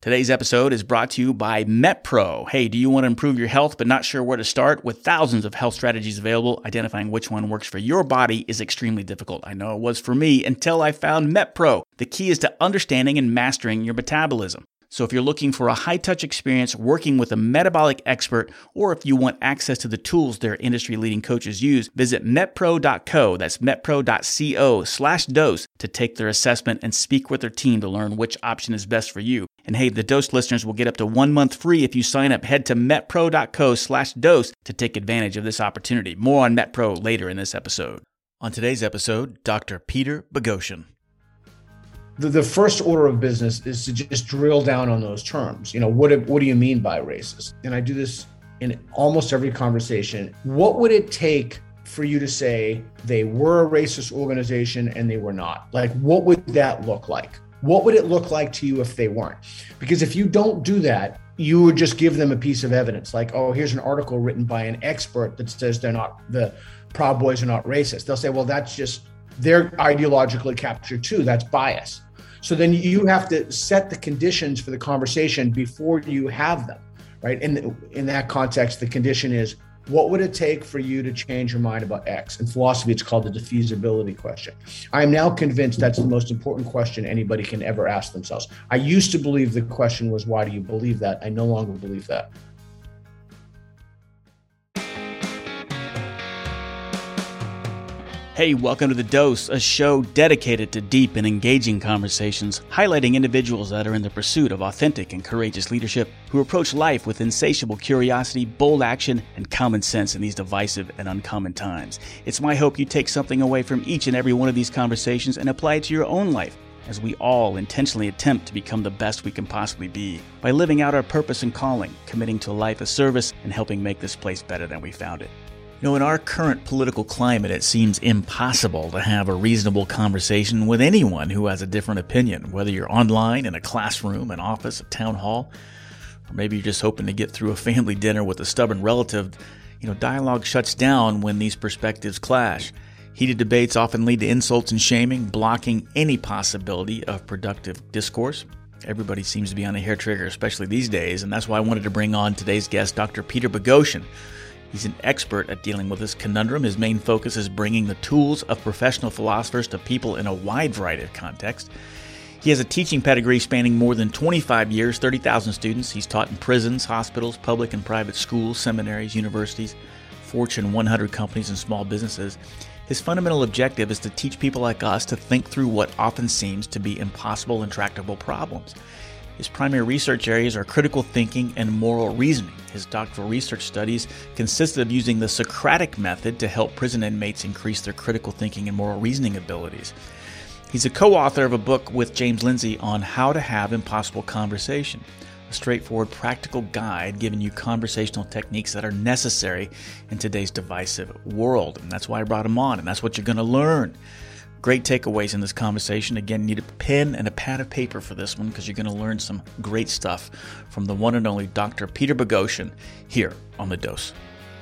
Today's episode is brought to you by MetPro. Hey, do you want to improve your health but not sure where to start? With thousands of health strategies available, identifying which one works for your body is extremely difficult. I know it was for me until I found MetPro. The key is to understanding and mastering your metabolism. So if you're looking for a high-touch experience working with a metabolic expert, or if you want access to the tools their industry-leading coaches use, visit metpro.co, that's metpro.co/dose to take their assessment and speak with their team to learn which option is best for you. And hey, the Dose listeners will get up to 1 month free if you sign up. Head to metpro.co/dose to take advantage of this opportunity. More on MetPro later in this episode. On today's episode, Dr. Peter Boghossian. The first order of business is to just drill down on those terms. What do you mean by racist? And I do this in almost every conversation. What would it take for you to say they were a racist organization and they were not? Like, what would that look like? What would it look like to you if they weren't? Because if you don't do that, you would just give them a piece of evidence. Like, oh, here's an article written by an expert that says the Proud Boys are not racist. They'll say, well, that's just, they're ideologically captured too. That's bias. So then you have to set the conditions for the conversation before you have them, right? And in that context, the condition is, what would it take for you to change your mind about X? In philosophy, it's called the defeasibility question. I am now convinced that's the most important question anybody can ever ask themselves. I used to believe the question was, why do you believe that? I no longer believe that. Hey, welcome to The Dose, a show dedicated to deep and engaging conversations, highlighting individuals that are in the pursuit of authentic and courageous leadership, who approach life with insatiable curiosity, bold action, and common sense in these divisive and uncommon times. It's my hope you take something away from each and every one of these conversations and apply it to your own life, as we all intentionally attempt to become the best we can possibly be, by living out our purpose and calling, committing to a life of service, and helping make this place better than we found it. In our current political climate, it seems impossible to have a reasonable conversation with anyone who has a different opinion, whether you're online, in a classroom, an office, a town hall, or maybe you're just hoping to get through a family dinner with a stubborn relative. Dialogue shuts down when these perspectives clash. Heated debates often lead to insults and shaming, blocking any possibility of productive discourse. Everybody seems to be on a hair trigger, especially these days, and that's why I wanted to bring on today's guest, Dr. Peter Boghossian. He's an expert at dealing with this conundrum. His main focus is bringing the tools of professional philosophers to people in a wide variety of contexts. He has a teaching pedigree spanning more than 25 years, 30,000 students. He's taught in prisons, hospitals, public and private schools, seminaries, universities, Fortune 100 companies, and small businesses. His fundamental objective is to teach people like us to think through what often seems to be impossible, intractable problems. His primary research areas are critical thinking and moral reasoning. His doctoral research studies consisted of using the Socratic method to help prison inmates increase their critical thinking and moral reasoning abilities. He's a co-author of a book with James Lindsay on how to have impossible conversation, a straightforward, practical guide giving you conversational techniques that are necessary in today's divisive world. And that's why I brought him on, and that's what you're going to learn. Great takeaways in this conversation. Again, you need a pen and a pad of paper for this one because you're going to learn some great stuff from the one and only Dr. Peter Boghossian here on The Dose.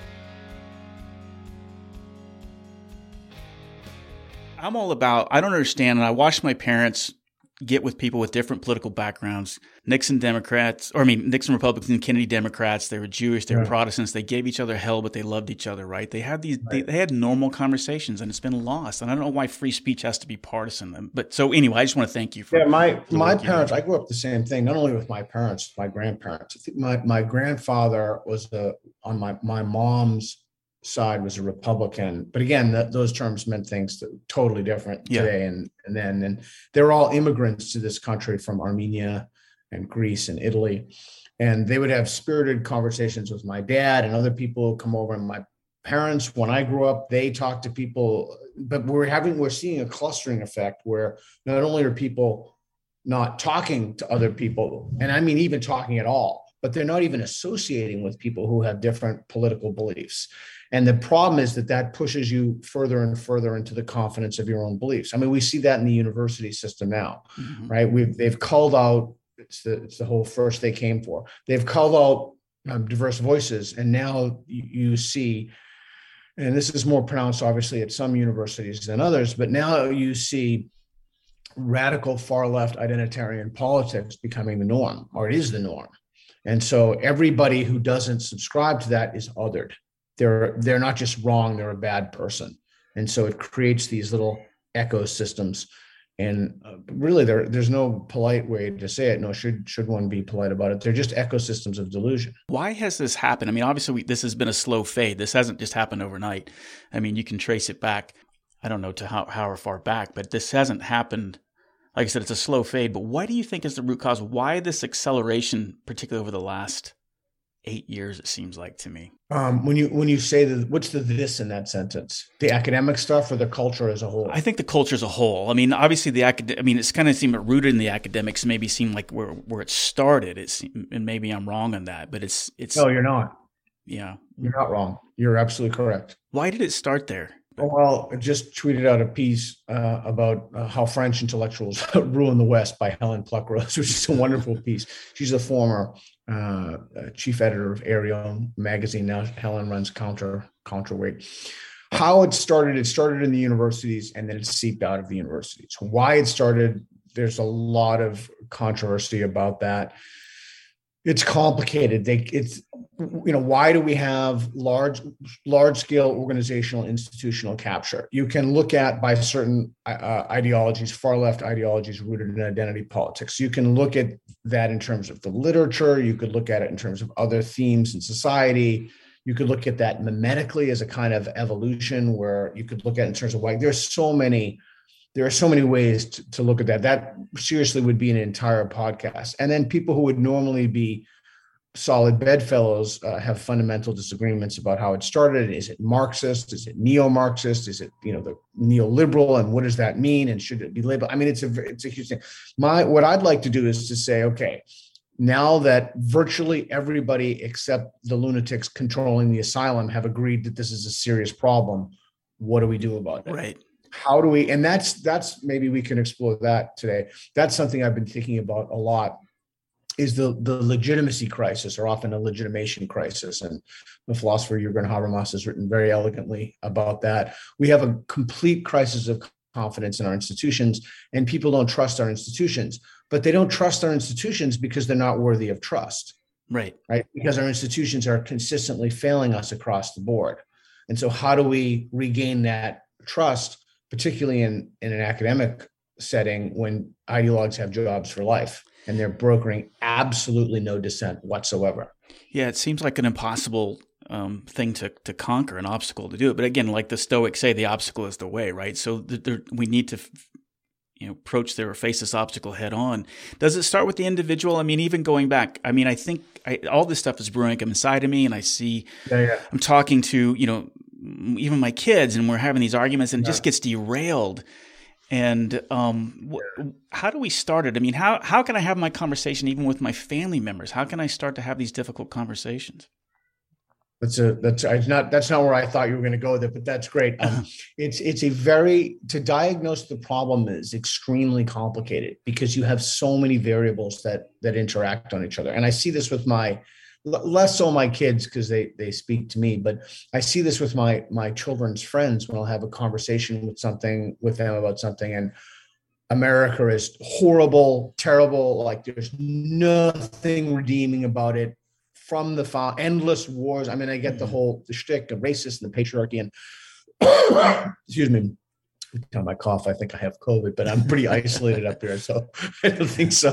I don't understand, and I watched my parents get with people with different political backgrounds. Nixon Republicans and Kennedy Democrats. They were Jewish, they were Protestants. They gave each other hell, but they loved each other, right? They had they had normal conversations, and it's been lost. And I don't know why free speech has to be partisan. But so anyway, I just want to thank you for my parents. I grew up the same thing. Not only with my parents, my grandparents. I think my grandfather was on my mom's side was a Republican, but again, those terms meant things totally different today and then. And they're all immigrants to this country from Armenia and Greece and Italy, and they would have spirited conversations with my dad and other people who come over. And my parents, when I grew up, they talked to people, but we're seeing a clustering effect where not only are people not talking to other people, and I mean even talking at all, but they're not even associating with people who have different political beliefs. And the problem is that pushes you further and further into the confidence of your own beliefs. I mean, we see that in the university system now, right? They've culled out, it's the whole first they came for. They've culled out diverse voices. And now you see, and this is more pronounced, obviously, at some universities than others, but now you see radical far left identitarian politics becoming the norm, or it is the norm. And so everybody who doesn't subscribe to that is othered. They're not just wrong, they're a bad person. And so it creates these little ecosystems. And really, there's no polite way to say it. No, should one be polite about it? They're just ecosystems of delusion. Why has this happened? I mean, obviously, this has been a slow fade. This hasn't just happened overnight. I mean, you can trace it back, I don't know to how far back, but this hasn't happened. Like I said, it's a slow fade. But why do you think is the root cause? Why this acceleration, particularly over the last 8 years, it seems like to me? When you say that, what's the this in that sentence? The academic stuff or the culture as a whole? I think the culture as a whole. I mean, obviously it's kind of seemed rooted in the academics. Maybe seem like where it started. And maybe I'm wrong on that, but it's. No, you're not. Yeah, you're not wrong. You're absolutely correct. Why did it start there? Well, I just tweeted out a piece about how French intellectuals ruin the West by Helen Pluckrose, which is a wonderful piece. She's a former chief editor of Arion magazine. Now Helen runs Counterweight. How it started in the universities, and then it seeped out of the universities. Why it started, there's a lot of controversy about that. It's complicated. Why do we have large scale organizational institutional capture? You can look at by certain ideologies, far left ideologies rooted in identity politics. You can look at that in terms of the literature. You could look at it in terms of other themes in society. You could look at that mimetically as a kind of evolution, where you could look at it in terms of there are so many ways to look at that. That seriously would be an entire podcast. And then people who would normally be solid bedfellows have fundamental disagreements about how it started. Is it Marxist? Is it neo-Marxist? Is it, the neoliberal? And what does that mean? And should it be labeled? I mean, it's a huge thing. What I'd like to do is to say, okay, now that virtually everybody except the lunatics controlling the asylum have agreed that this is a serious problem, what do we do about it? Right. How do we, and that's maybe we can explore that today. That's something I've been thinking about a lot, is the legitimacy crisis, or often a legitimation crisis. And the philosopher Jürgen Habermas has written very elegantly about that. We have a complete crisis of confidence in our institutions, and people don't trust our institutions, but they don't trust our institutions because they're not worthy of trust. Right. Because our institutions are consistently failing us across the board. And so how do we regain that trust, particularly in an academic setting when ideologues have jobs for life and they're brokering absolutely no dissent whatsoever? Yeah, it seems like an impossible thing to conquer, an obstacle to do it. But again, like the Stoics say, the obstacle is the way, right? So we need to approach or face this obstacle head on. Does it start with the individual? I mean, even going back, I mean, I think all this stuff is brewing up inside of me, and I see, I'm talking to, even my kids, and we're having these arguments, and it just gets derailed. And how do we start it? I mean, how can I have my conversation even with my family members? How can I start to have these difficult conversations? That's not where I thought you were going to go there, but that's great. To diagnose the problem is extremely complicated because you have so many variables that interact on each other. And I see this with less so my kids because they speak to me, but I see this with my children's friends when I'll have a conversation with them about something, and America is horrible, terrible. Like there's nothing redeeming about it. From the endless wars. I mean, I get the shtick of racist and the patriarchy, and excuse me, every time I cough, I think I have COVID, but I'm pretty isolated up here, so I don't think so.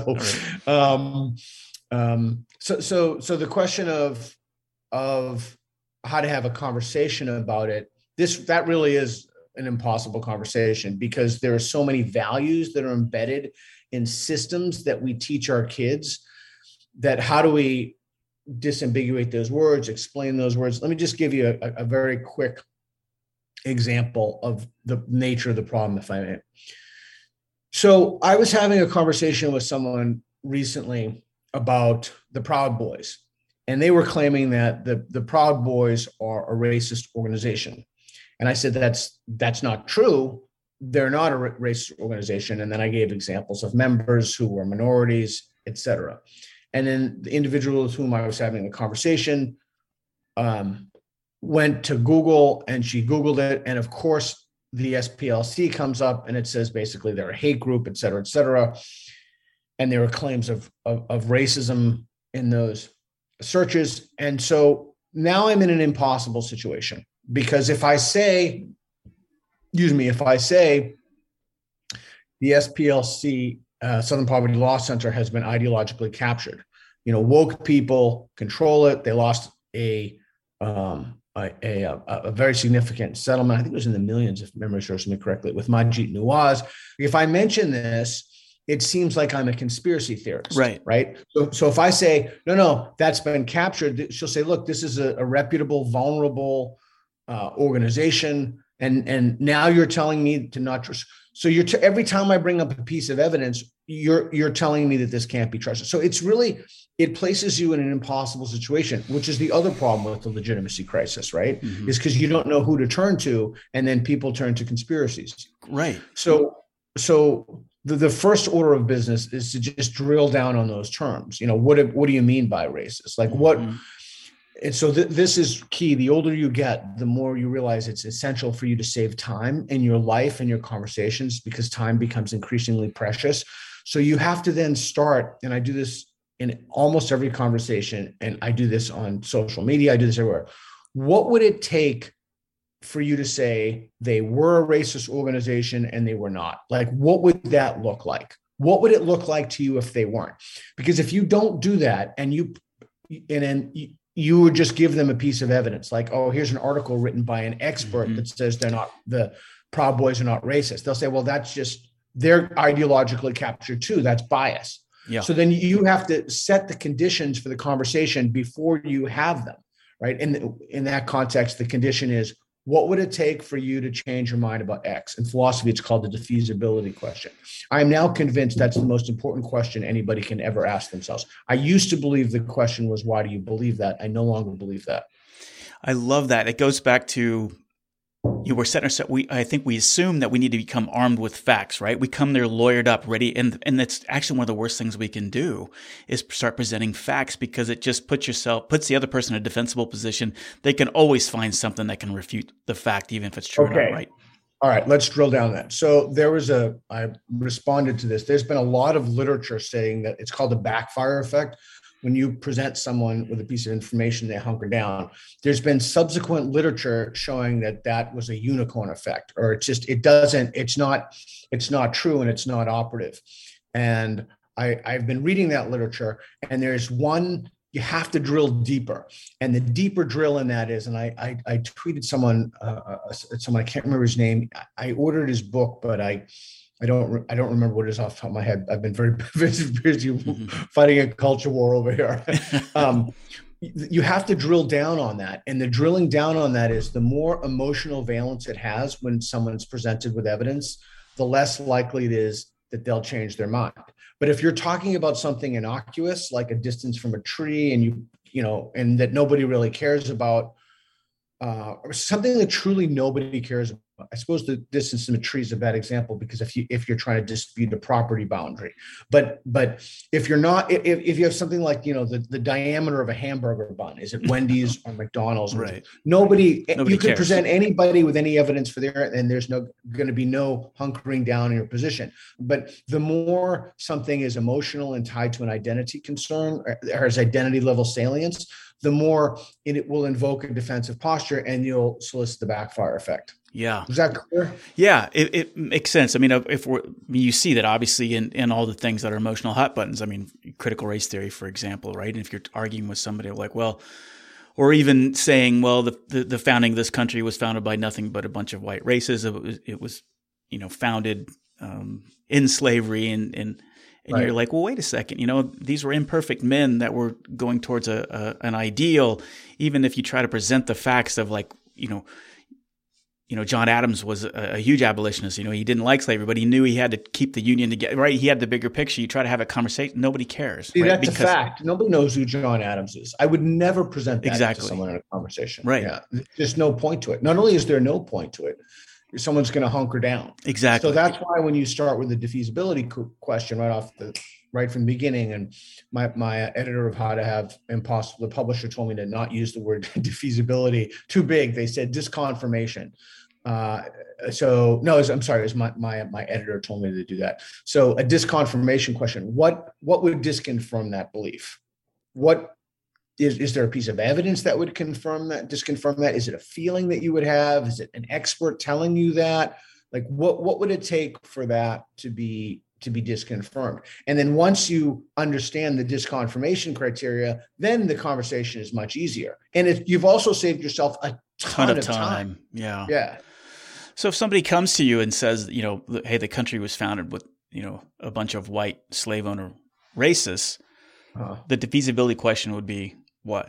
So the question of how to have a conversation about it, that really is an impossible conversation because there are so many values that are embedded in systems that we teach our kids. That how do we disambiguate those words, explain those words? Let me just give you a very quick example of the nature of the problem, if I may. So I was having a conversation with someone recently about the Proud Boys, and they were claiming that the Proud Boys are a racist organization. And I said, that's not true. They're not a racist organization. And then I gave examples of members who were minorities, et cetera. And then the individual with whom I was having a conversation went to Google, and she Googled it. And of course, the SPLC comes up and it says basically they're a hate group, et cetera, et cetera. And there are claims of racism in those searches. And so now I'm in an impossible situation, because if I say the SPLC, Southern Poverty Law Center, has been ideologically captured, woke people control it. They lost a very significant settlement. I think it was in the millions, if memory serves me correctly, with Majit Nawaz. If I mention this, it seems like I'm a conspiracy theorist, right? So if I say, no, that's been captured, she'll say, look, this is a reputable, vulnerable organization, and now you're telling me to not trust. So every time I bring up a piece of evidence, you're telling me that this can't be trusted. So it places you in an impossible situation, which is the other problem with the legitimacy crisis, right? Mm-hmm. Is because you don't know who to turn to, and then people turn to conspiracies. Right. So the first order of business is to just drill down on those terms. What do you mean by racist? Like what? Mm-hmm. And so this is key. The older you get, the more you realize it's essential for you to save time in your life and your conversations, because time becomes increasingly precious. So you have to then start, and I do this in almost every conversation, and I do this on social media, I do this everywhere. What would it take for you to say they were a racist organization and they were not? Like, what would that look like? What would it look like to you if they weren't? Because if you don't do that, and you would just give them a piece of evidence, like, oh, here's an article written by an expert that says the Proud Boys are not racist. They'll say, well, that's just, they're ideologically captured too. That's bias. Yeah. So then you have to set the conditions for the conversation before you have them, right? And in that context, the condition is, what would it take for you to change your mind about X? In philosophy, it's called the defeasibility question. I am now convinced that's the most important question anybody can ever ask themselves. I used to believe the question was, why do you believe that? I no longer believe that. I love that. It goes back to, I think we assume that we need to become armed with facts, right? We come there lawyered up, ready. And that's actually one of the worst things we can do, is start presenting facts, because it just puts the other person in a defensible position. They can always find something that can refute the fact, even if it's true or not, right? All right, let's drill down that. So I responded to this. There's been a lot of literature saying that it's called the backfire effect. When you present someone with a piece of information, they hunker down. There's been subsequent literature showing that was a unicorn effect, or it's not true, and it's not operative. And I've been reading that literature, and there's one, you have to drill deeper. And the deeper drill in that is, and I tweeted someone, I can't remember his name. I ordered his book, but I don't remember what it is off the top of my head. I've been very busy fighting a culture war over here. You have to drill down on that. And the drilling down on that is, the more emotional valence it has when someone's presented with evidence, the less likely it is that they'll change their mind. But if you're talking about something innocuous, like a distance from a tree, and and that nobody really cares about, or something that truly nobody cares about. I suppose the distance from a tree is a bad example, because if you're trying to dispute a property boundary, but if you're not, if you have something like, the diameter of a hamburger bun, is it Wendy's or McDonald's? Right. Nobody you can cares. Present anybody with any evidence for there, and there's going to be no hunkering down in your position. But the more something is emotional and tied to an identity concern, or has identity level salience, the more it will invoke a defensive posture, and you'll solicit the backfire effect. Yeah. Is that clear? Yeah, it makes sense. I mean, you see that obviously in all the things that are emotional hot buttons. I mean, critical race theory, for example, right? And if you're arguing with somebody like, well, or even saying, well, the founding of this country was founded by nothing but a bunch of white races. It was founded in slavery, and right. You're like, well, wait a second. These were imperfect men that were going towards an ideal. Even if you try to present the facts of, like, John Adams was a huge abolitionist. He didn't like slavery, but he knew he had to keep the Union together, right? He had the bigger picture. You try to have a conversation, nobody cares. See, right? That's a fact. Nobody knows who John Adams is. I would never present that to someone in a conversation. Right. Yeah. There's no point to it. Not only is there no point to it, someone's going to hunker down. Exactly. So that's why when you start with the defeasibility question right from the beginning, and my editor of How to Have Impossible, the publisher, told me to not use the word defeasibility, too big. They said disconfirmation. So no, I'm sorry, it was my editor told me to do that. So a disconfirmation question. What would disconfirm that belief? What is there a piece of evidence that would disconfirm that? Is it a feeling that you would have? Is it an expert telling you that? Like what would it take for that to be disconfirmed? And then once you understand the disconfirmation criteria, then the conversation is much easier. And you've also saved yourself a ton of time. Yeah. Yeah. So if somebody comes to you and says, hey, the country was founded with, a bunch of white slave owner racists, the feasibility question would be what?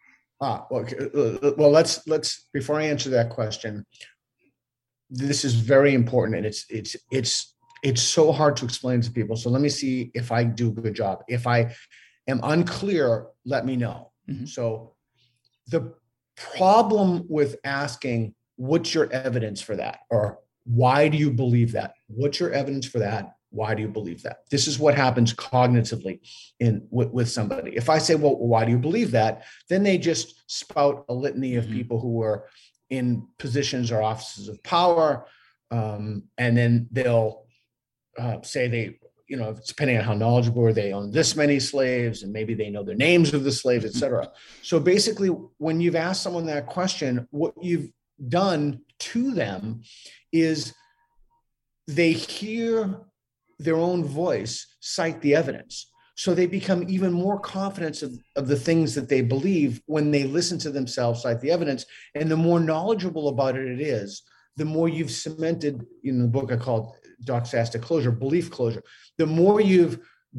Well, let's before I answer that question, this is very important, and it's so hard to explain to people. So let me see if I do a good job. If I am unclear, let me know. Mm-hmm. So the problem with asking, what's your evidence for that? Or why do you believe that? What's your evidence for that? Why do you believe that? This is what happens cognitively with somebody. If I say, well, why do you believe that? Then they just spout a litany of people who are in positions or offices of power. And then they'll say they, depending on how knowledgeable are, they own this many slaves, and maybe they know the names of the slaves, et cetera. So basically, when you've asked someone that question, what you've done to them is they hear their own voice cite the evidence. So they become even more confident of the things that they believe when they listen to themselves cite the evidence. And the more knowledgeable about it is, the more you've cemented, in the book I called doxastic closure, belief closure, the more you've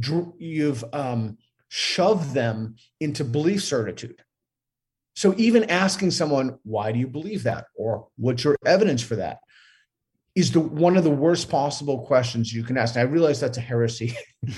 shoved them into belief certitude. So even asking someone, why do you believe that? Or what's your evidence for that? Is one of the worst possible questions you can ask. And I realize that's a heresy.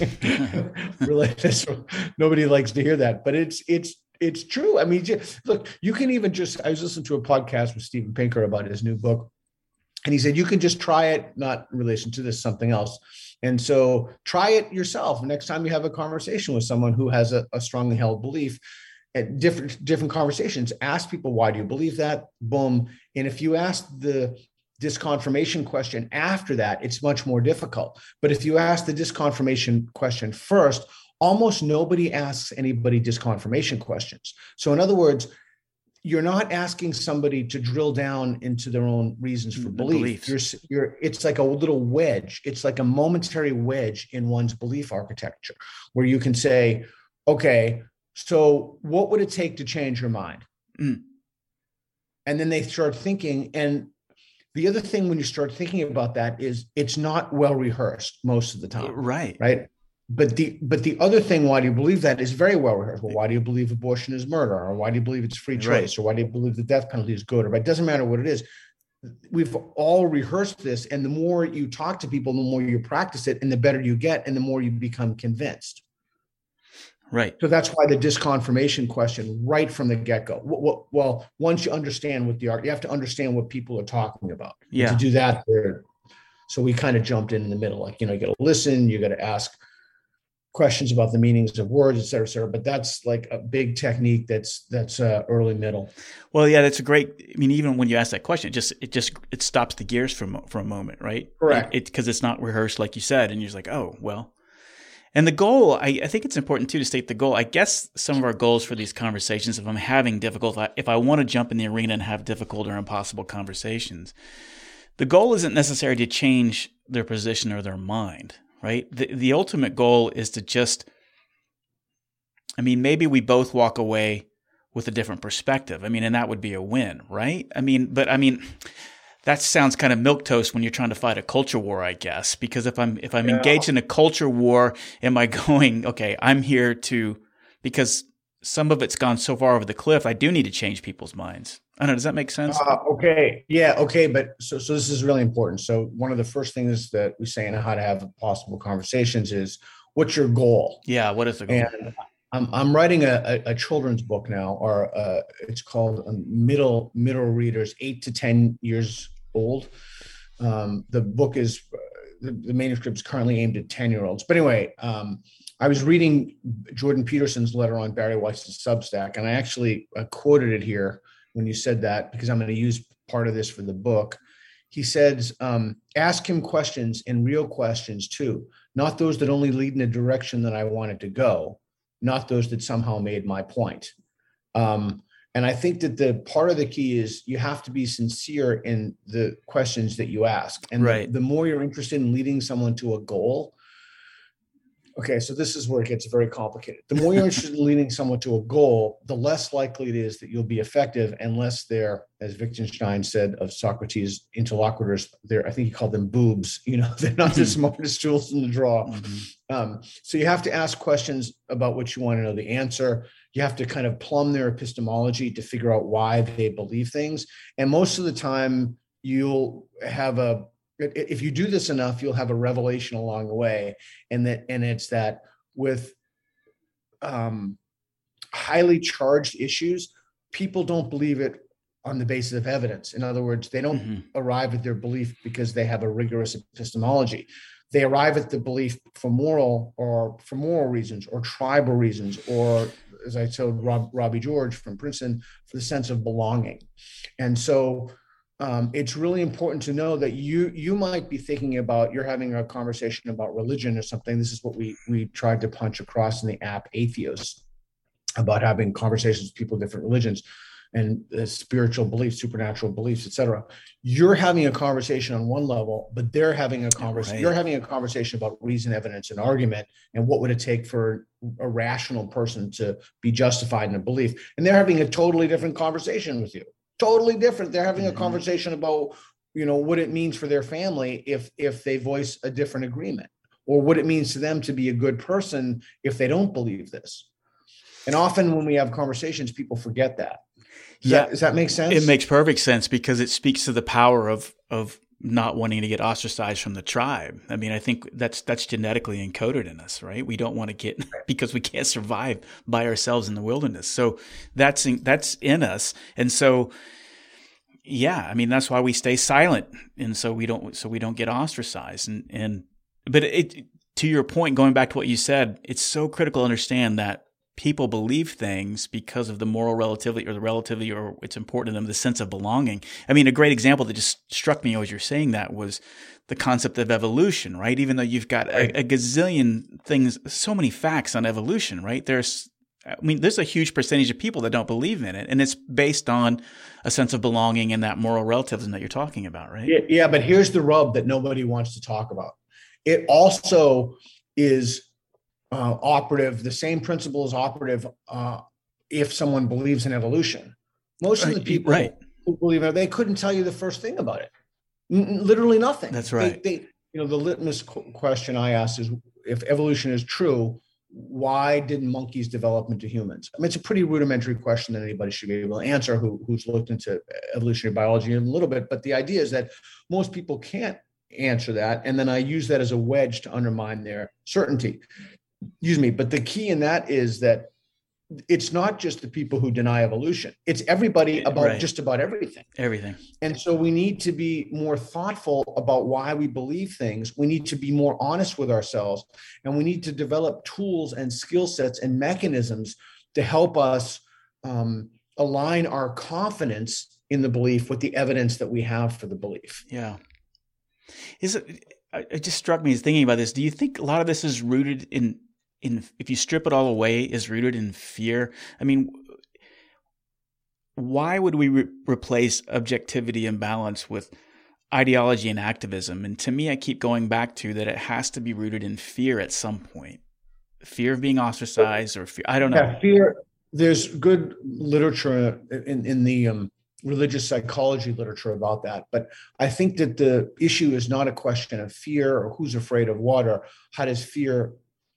Nobody likes to hear that, but it's true. I mean, look, you can even I was listening to a podcast with Steven Pinker about his new book, and he said, you can just try it, not in relation to this, something else. And so try it yourself. Next time you have a conversation with someone who has a strongly held belief, at different conversations, ask people, why do you believe that? Boom. And if you ask the disconfirmation question after that, it's much more difficult. But if you ask the disconfirmation question first, almost nobody asks anybody disconfirmation questions. So in other words, you're not asking somebody to drill down into their own reasons for belief. It's like a little wedge. It's like a momentary wedge in one's belief architecture, where you can say, okay, so what would it take to change your mind? And then they start thinking. And the other thing when you start thinking about that is it's not well rehearsed most of the time. Right. But the other thing, why do you believe that, is very well rehearsed. Well, why do you believe abortion is murder? Or why do you believe it's free choice? Right. Or why do you believe the death penalty is good? Or it doesn't matter what it is. We've all rehearsed this. And the more you talk to people, the more you practice it, and the better you get, and the more you become convinced. Right. So that's why the disconfirmation question right from the get-go. Well, once you understand you have to understand what people are talking about. Yeah. And to do that, so we kind of jumped in the middle. Like, you got to listen, you got to ask questions about the meanings of words, et cetera, et cetera. But that's like a big technique that's early middle. Well, yeah, that's a great, I mean, even when you ask that question, it stops the gears for a moment, right? Correct. Because it's not rehearsed, like you said, and you're just like, oh, well. And the goal, I think it's important too to state the goal. I guess some of our goals for these conversations, if I'm having if I want to jump in the arena and have difficult or impossible conversations, the goal isn't necessarily to change their position or their mind, right? The ultimate goal is to just, I mean, maybe we both walk away with a different perspective. I mean, and that would be a win, right? That sounds kind of milquetoast when you're trying to fight a culture war, I guess, because if I'm engaged in a culture war, am I going, okay, I'm here because some of it's gone so far over the cliff, I do need to change people's minds. I don't know. Does that make sense? Okay. Yeah. Okay. But so this is really important. So one of the first things that we say in how to have possible conversations is, what's your goal? Yeah. What is the goal? And I'm writing a children's book now, or it's called Middle Readers, 8 to 10 years old. The book is the manuscript is currently aimed at 10-year-olds. But anyway, I was reading Jordan Peterson's letter on Barry Weiss's Substack, and I actually quoted it here when you said that, because I'm going to use part of this for the book. he says, ask him questions and real questions too, not those that only lead in a direction that I wanted to go, not those that somehow made my point. And I think that the part of the key is you have to be sincere in the questions that you ask. And right. the more you're interested in leading someone to a goal. Okay, so this is where it gets very complicated. The more you're interested in leading someone to a goal, the less likely it is that you'll be effective unless they're, as Wittgenstein said of Socrates' interlocutors, I think he called them boobs. They're not the smartest tools in the drawer. So you have to ask questions about what you want to know the answer. You have to kind of plumb their epistemology to figure out why they believe things. And most of the time, you'll have if you do this enough, you'll have a revelation along the way. And it's that with highly charged issues, people don't believe it on the basis of evidence. In other words, they don't arrive at their belief because they have a rigorous epistemology. They arrive at the belief for moral reasons or tribal reasons, or as I told Robbie George from Princeton, for the sense of belonging. And so it's really important to know that you might be thinking about, you're having a conversation about religion or something. This is what we tried to punch across in the app Atheos, about having conversations with people of different religions and spiritual beliefs, supernatural beliefs, etc. You're having a conversation on one level, but they're having a conversation. Right. You're having a conversation about reason, evidence, and argument, and what would it take for a rational person to be justified in a belief. And they're having a totally different conversation with you. Totally different. They're having a conversation about, what it means for their family if they voice a different agreement, or what it means to them to be a good person if they don't believe this. And often when we have conversations, people forget that. Does that make sense? It makes perfect sense, because it speaks to the power of not wanting to get ostracized from the tribe. I mean, I think that's genetically encoded in us, right? We don't want to get, because we can't survive by ourselves in the wilderness. So that's in us. And so, yeah, I mean, that's why we stay silent. And so we don't get ostracized. But to your point, going back to what you said, it's so critical to understand that people believe things because of the moral relativity, or the relativity, or it's important to them, the sense of belonging. I mean, a great example that just struck me as you're saying that was the concept of evolution, right? Even though you've got a gazillion things, so many facts on evolution, right? There's a huge percentage of people that don't believe in it. And it's based on a sense of belonging and that moral relativism that you're talking about, right? Yeah, but here's the rub that nobody wants to talk about. It also is operative. The same principle is operative if someone believes in evolution. Most of the people who believe in it, they couldn't tell you the first thing about it. Literally nothing. That's right. The litmus question I asked is, if evolution is true, why didn't monkeys develop into humans? I mean, it's a pretty rudimentary question that anybody should be able to answer who's looked into evolutionary biology a little bit. But the idea is that most people can't answer that. And then I use that as a wedge to undermine their certainty. But the key in that is that it's not just the people who deny evolution. It's everybody about just about everything. Everything. And so we need to be more thoughtful about why we believe things. We need to be more honest with ourselves, and we need to develop tools and skill sets and mechanisms to help us align our confidence in the belief with the evidence that we have for the belief. Yeah. It just struck me as thinking about this. Do you think a lot of this is rooted in if you strip it all away, is rooted in fear? I mean, why would we replace objectivity and balance with ideology and activism? And to me, I keep going back to that it has to be rooted in fear at some point. Fear of being ostracized, or fear, I don't know. Yeah, fear. There's good literature in the religious psychology literature about that. But I think that the issue is not a question of fear or who's afraid of what, or how does fear,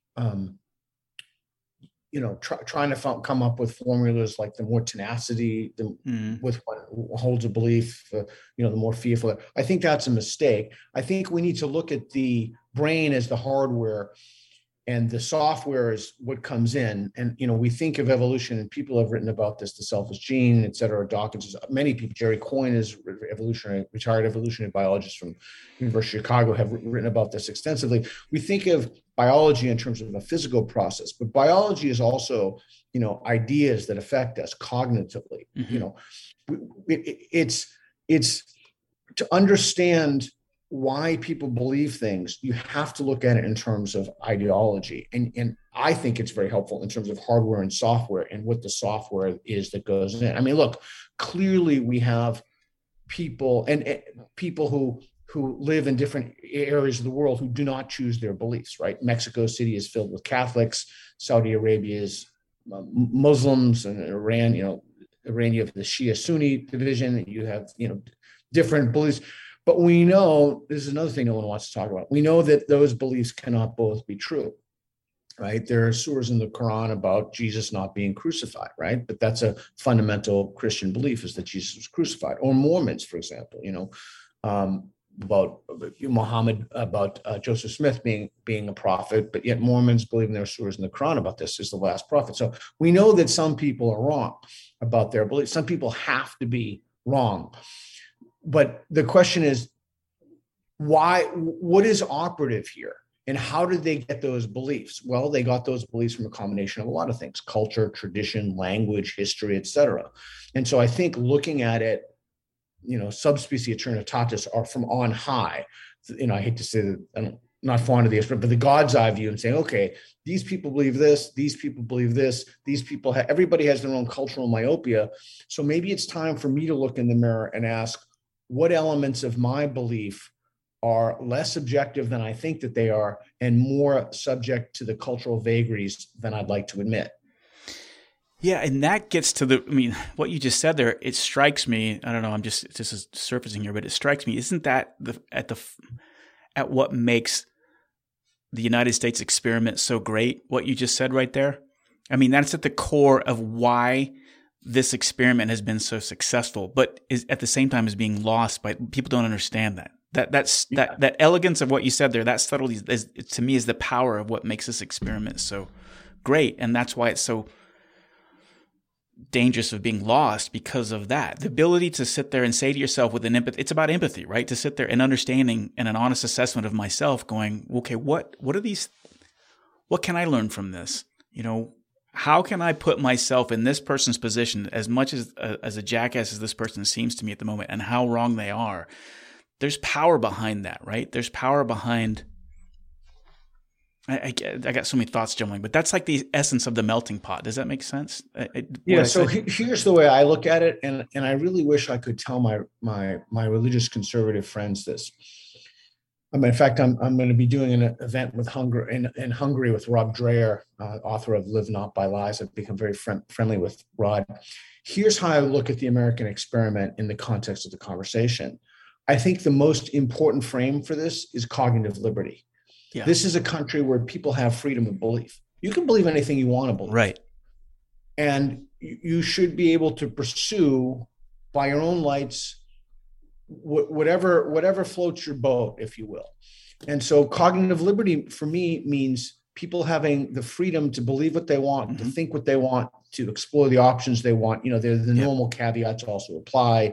trying to come up with formulas like the more tenacity, with what holds a belief, the more fearful. I think that's a mistake. I think we need to look at the brain as the hardware, and the software is what comes in. And, we think of evolution, and people have written about this, the selfish gene, et cetera. Dawkins, many people, Jerry Coyne is retired evolutionary biologist from University of Chicago, have written about this extensively. We think of biology in terms of a physical process, but biology is also, ideas that affect us cognitively. It's to understand why people believe things, you have to look at it in terms of ideology. And I think it's very helpful in terms of hardware and software and what the software is that goes in. I mean, look, clearly we have people and people who live in different areas of the world who do not choose their beliefs, right? Mexico City is filled with Catholics. Saudi Arabia is Muslims, and Iran, Iran, you have the Shia Sunni division. You have, different beliefs. But we know, this is another thing no one wants to talk about. We know that those beliefs cannot both be true, right? There are surahs in the Quran about Jesus not being crucified, right? But that's a fundamental Christian belief, is that Jesus was crucified. Or Mormons, for example, about Muhammad, about Joseph Smith being a prophet, but yet Mormons believe in their surahs in the Quran about this as the last prophet. So we know that some people are wrong about their beliefs. Some people have to be wrong. But the question is, why? What is operative here? And how did they get those beliefs? Well, they got those beliefs from a combination of a lot of things: culture, tradition, language, history, etc. And so I think looking at it, subspecie aeternitatis, are from on high. I hate to say that, I'm not fond of the expression, but the God's eye view, and saying, okay, these people believe this, these people believe this, these people everybody has their own cultural myopia. So maybe it's time for me to look in the mirror and ask, what elements of my belief are less objective than I think that they are, and more subject to the cultural vagaries than I'd like to admit. Yeah, and that gets to what you just said there. It strikes me. I don't know. This is surfacing here, but it strikes me. Isn't that at what makes the United States experiment so great? What you just said right there. I mean, that's at the core of why this experiment has been so successful, but is at the same time is being lost by people. Don't understand that. That elegance of what you said there, that subtlety, to me, is the power of what makes this experiment so great, and that's why it's so dangerous of being lost, because of that. The ability to sit there and say to yourself with an empathy, it's about empathy, right? To sit there and understanding and an honest assessment of myself, going, okay, what are these? What can I learn from this? How can I put myself in this person's position, as much as a jackass as this person seems to me at the moment, and how wrong they are? There's power behind that, right? There's power behind. I got so many thoughts jumbling, but that's like the essence of the melting pot. Does that make sense? Yeah. So here's the way I look at it, and I really wish I could tell my religious conservative friends this. In fact, I'm going to be doing an event with in Hungary with Rob Dreher, author of Live Not by Lies. I've become very friendly with Rod. Here's how I look at the American experiment in the context of the conversation. I think the most important frame for this is cognitive liberty. Yeah. This is a country where people have freedom of belief. You can believe anything you want to believe. Right. And you should be able to pursue, by your own lights, whatever floats your boat, if you will. And so cognitive liberty for me means people having the freedom to believe what they want, to think what they want, to explore the options they want. The normal caveats also apply,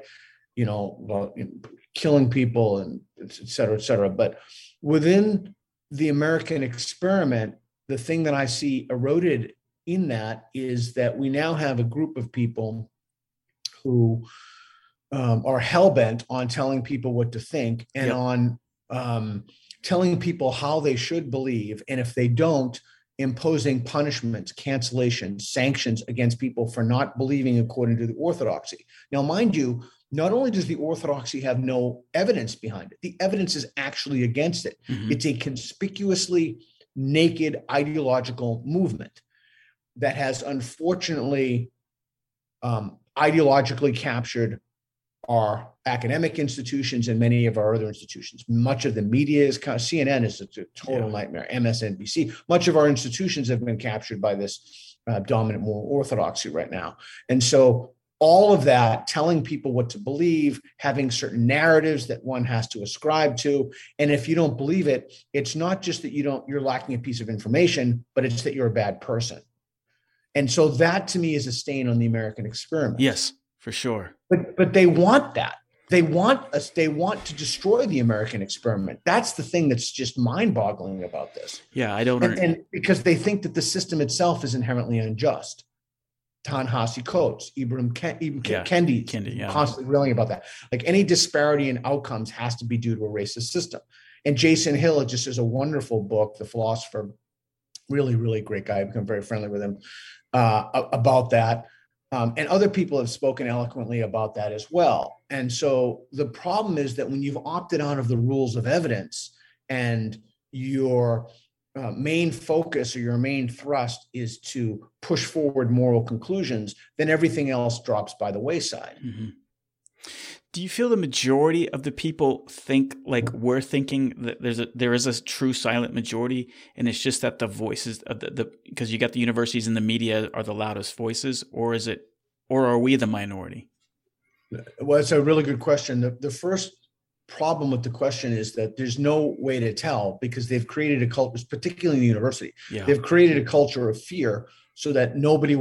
killing people and et cetera, et cetera. But within the American experiment, the thing that I see eroded in that is that we now have a group of people who are hell-bent on telling people what to think, and on telling people how they should believe. And if they don't, imposing punishments, cancellations, sanctions against people for not believing according to the orthodoxy. Now, mind you, not only does the orthodoxy have no evidence behind it, the evidence is actually against it. Mm-hmm. It's a conspicuously naked ideological movement that has unfortunately ideologically captured our academic institutions and many of our other institutions. Much of the media is CNN is a total nightmare. MSNBC. Much of our institutions have been captured by this dominant moral orthodoxy right now. And so all of that, telling people what to believe, having certain narratives that one has to ascribe to. And if you don't believe it, it's not just that you're lacking a piece of information, but it's that you're a bad person. And so that to me is a stain on the American experiment. Yes, for sure. But they want that. They want to destroy the American experiment. That's the thing that's just mind-boggling about this. Yeah, I don't and because they think that the system itself is inherently unjust. Ta-Nehisi Coates, Ibram Yeah. Kendi, Kendi, yeah. constantly railing about that. Like any disparity in outcomes has to be due to a racist system. And Jason Hill just is a wonderful book, The Philosopher, really, really great guy. I've become very friendly with him about that. And other people have spoken eloquently about that as well. And so the problem is that when you've opted out of the rules of evidence and your main focus or your main thrust is to push forward moral conclusions, then everything else drops by the wayside. Mm-hmm. Do you feel the majority of the people think like we're thinking, that there is a true silent majority, and it's just that the voices of because you got the universities and the media are the loudest voices, or are we the minority? Well, it's a really good question. The first problem with the question is that there's no way to tell, because they've created a culture, particularly in the university. Yeah. They've created a culture of fear so that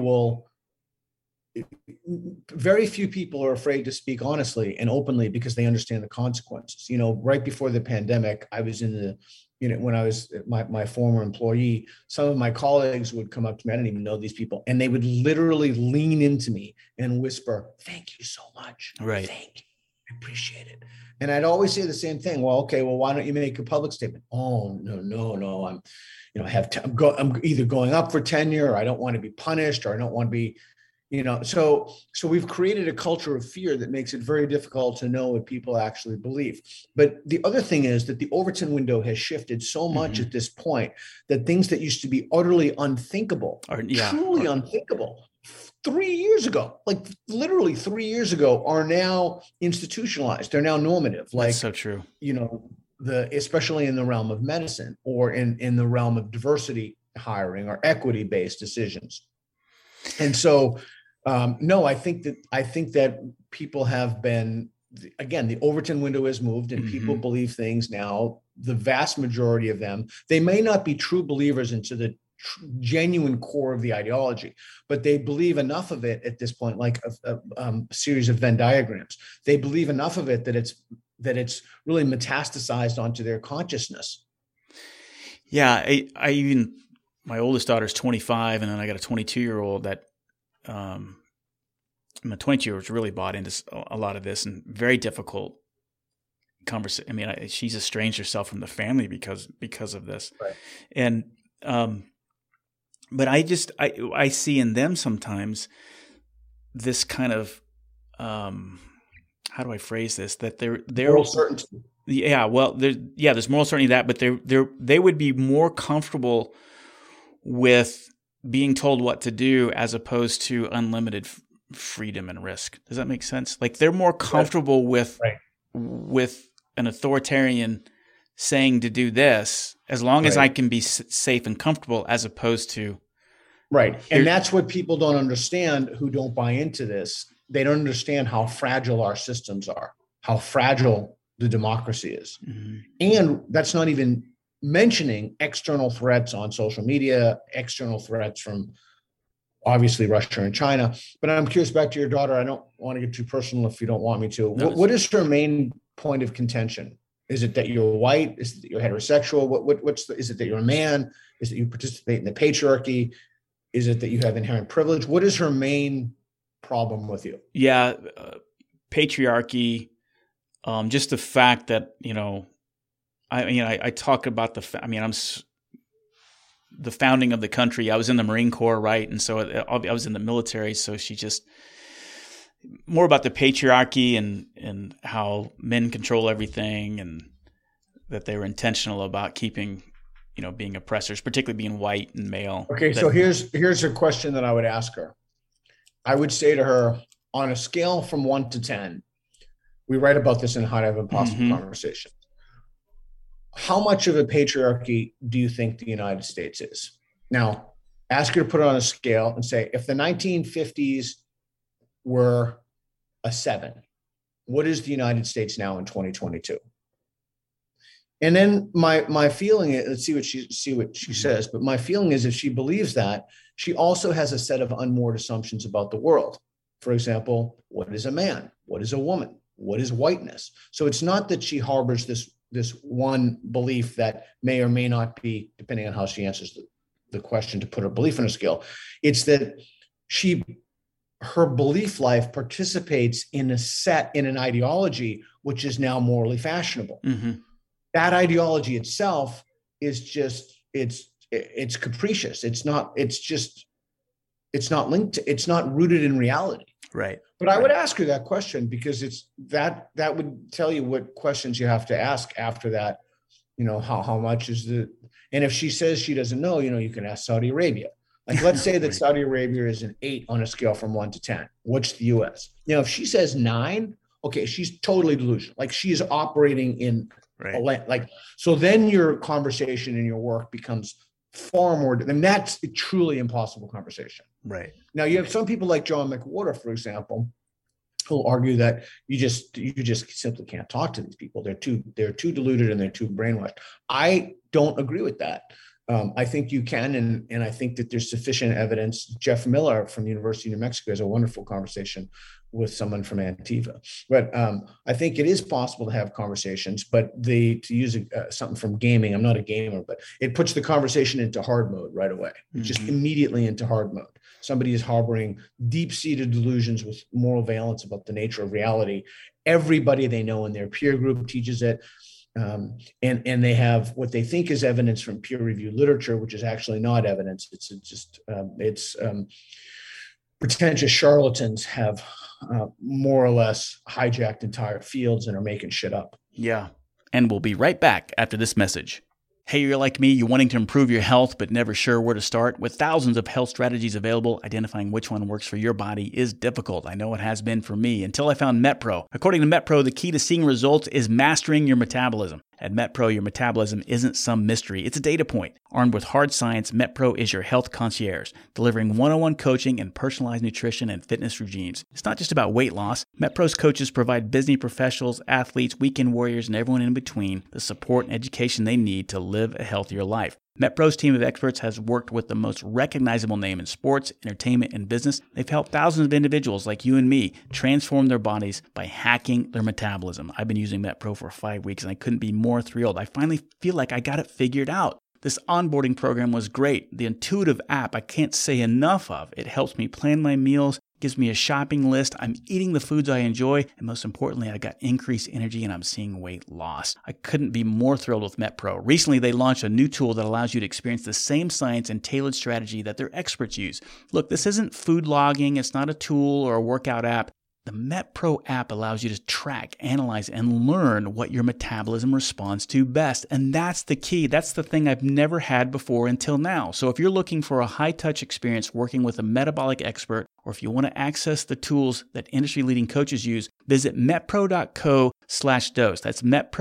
very few people are afraid to speak honestly and openly because they understand the consequences. Right before the pandemic, I was when I was my former employee, some of my colleagues would come up to me. I didn't even know these people, and they would literally lean into me and whisper, "Thank you so much. Right. Thank you. I appreciate it." And I'd always say the same thing. Well, okay, why don't you make a public statement? Oh, no. I'm either going up for tenure, or I don't want to be punished, or I don't want to be, so we've created a culture of fear that makes it very difficult to know what people actually believe. But the other thing is that the Overton window has shifted so much at this point that things that used to be utterly unthinkable, truly unthinkable 3 years ago, like literally 3 years ago, are now institutionalized. They're now normative. Like, that's so true. Especially in the realm of medicine, or in the realm of diversity hiring or equity-based decisions. And so, no, I think that people have been, again, the Overton window has moved, and people believe things now. The vast majority of them, they may not be true believers into the genuine core of the ideology, but they believe enough of it at this point, like a series of Venn diagrams. They believe enough of it that it's really metastasized onto their consciousness. Yeah, I even, my oldest daughter's 25, and then I got a 22-year-old that, my 22-year-old's really bought into a lot of this, and very difficult conversation. I mean, she's estranged herself from the family because of this. Right. And, but I see in them sometimes this kind of, how do I phrase this? That they're moral certainty. Yeah, well, there's moral certainty that, but they would be more comfortable with being told what to do as opposed to unlimited freedom and risk. Does that make sense? Like they're more comfortable with an authoritarian saying to do this, as long as I can be safe and comfortable, as opposed to And that's what people don't understand who don't buy into this. They don't understand how fragile our systems are, how fragile the democracy is. And that's not even mentioning external threats on social media, external threats from obviously Russia and China. But I'm curious, back to your daughter. I don't want to get too personal if you don't want me to. No, what is her main point of contention? Is it that you're white? Is it that you're heterosexual? Is it that you're a man? Is it you participate in the patriarchy? Is it that you have inherent privilege? What is her main problem with you? Yeah, patriarchy. Just the fact that, I talk about I'm the founding of the country. I was in the Marine Corps, right? And so I was in the military. So she just more about the patriarchy and how men control everything, and that they were intentional about keeping, being oppressors, particularly being white and male. Okay, so here's a question that I would ask her. I would say to her, on a scale from 1 to 10, we write about this in How to Have Impossible Conversations. How much of a patriarchy do you think the United States is? Now, ask her to put it on a scale and say, if the 1950s were a 7, what is the United States now in 2022? And then my feeling is, let's see what she says, but my feeling is if she believes that, she also has a set of unmoored assumptions about the world. For example, what is a man? What is a woman? What is whiteness? So it's not that she harbors this one belief that may or may not be, depending on how she answers the question, to put her belief on a scale. It's that she her belief life participates in an ideology which is now morally fashionable. Mm-hmm. That ideology itself is just it's capricious. It's not rooted in reality. Right. But I would ask her that question, because it's that would tell you what questions you have to ask after that. How much is and if she says she doesn't know, you can ask Saudi Arabia. Like, let's say that Saudi Arabia is an 8 on a scale from 1 to 10. What's the US? If she says 9, okay, she's totally delusional. Like, she is operating in so then your conversation in your work becomes far more, and that's a truly impossible conversation. Right. Now, you have some people like John McWhorter, for example, who'll argue that you just simply can't talk to these people. They're too deluded and they're too brainwashed. I don't agree with that. I think you can, and I think that there's sufficient evidence. Jeff Miller from the University of New Mexico has a wonderful conversation with someone from Antiva. But I think it is possible to have conversations, but to use something from gaming, I'm not a gamer, but it puts the conversation into hard mode right away, just immediately into hard mode. Somebody is harboring deep-seated delusions with moral valence about the nature of reality. Everybody they know in their peer group teaches it. And they have what they think is evidence from peer-reviewed literature, which is actually not evidence. It's pretentious charlatans have more or less hijacked entire fields and are making shit up. Yeah. And we'll be right back after this message. Hey, you're like me, you're wanting to improve your health, but never sure where to start. With thousands of health strategies available, identifying which one works for your body is difficult. I know it has been for me until I found MetPro. According to MetPro, the key to seeing results is mastering your metabolism. At MetPro, your metabolism isn't some mystery. It's a data point. Armed with hard science, MetPro is your health concierge, delivering one-on-one coaching and personalized nutrition and fitness regimes. It's not just about weight loss. MetPro's coaches provide business professionals, athletes, weekend warriors, and everyone in between the support and education they need to live a healthier life. MetPro's team of experts has worked with the most recognizable name in sports, entertainment, and business. They've helped thousands of individuals like you and me transform their bodies by hacking their metabolism. I've been using MetPro for 5 weeks, and I couldn't be more thrilled. I finally feel like I got it figured out. This onboarding program was great. The intuitive app I can't say enough of. It helps me plan my meals, gives me a shopping list. I'm eating the foods I enjoy, and most importantly, I got increased energy and I'm seeing weight loss. I couldn't be more thrilled with MetPro. Recently, they launched a new tool that allows you to experience the same science and tailored strategy that their experts use. Look, this isn't food logging. It's not a tool or a workout app. The MetPro app allows you to track, analyze, and learn what your metabolism responds to best. And that's the key. That's the thing I've never had before until now. So if you're looking for a high-touch experience working with a metabolic expert, or if you want to access the tools that industry-leading coaches use, visit metpro.co/dose. That's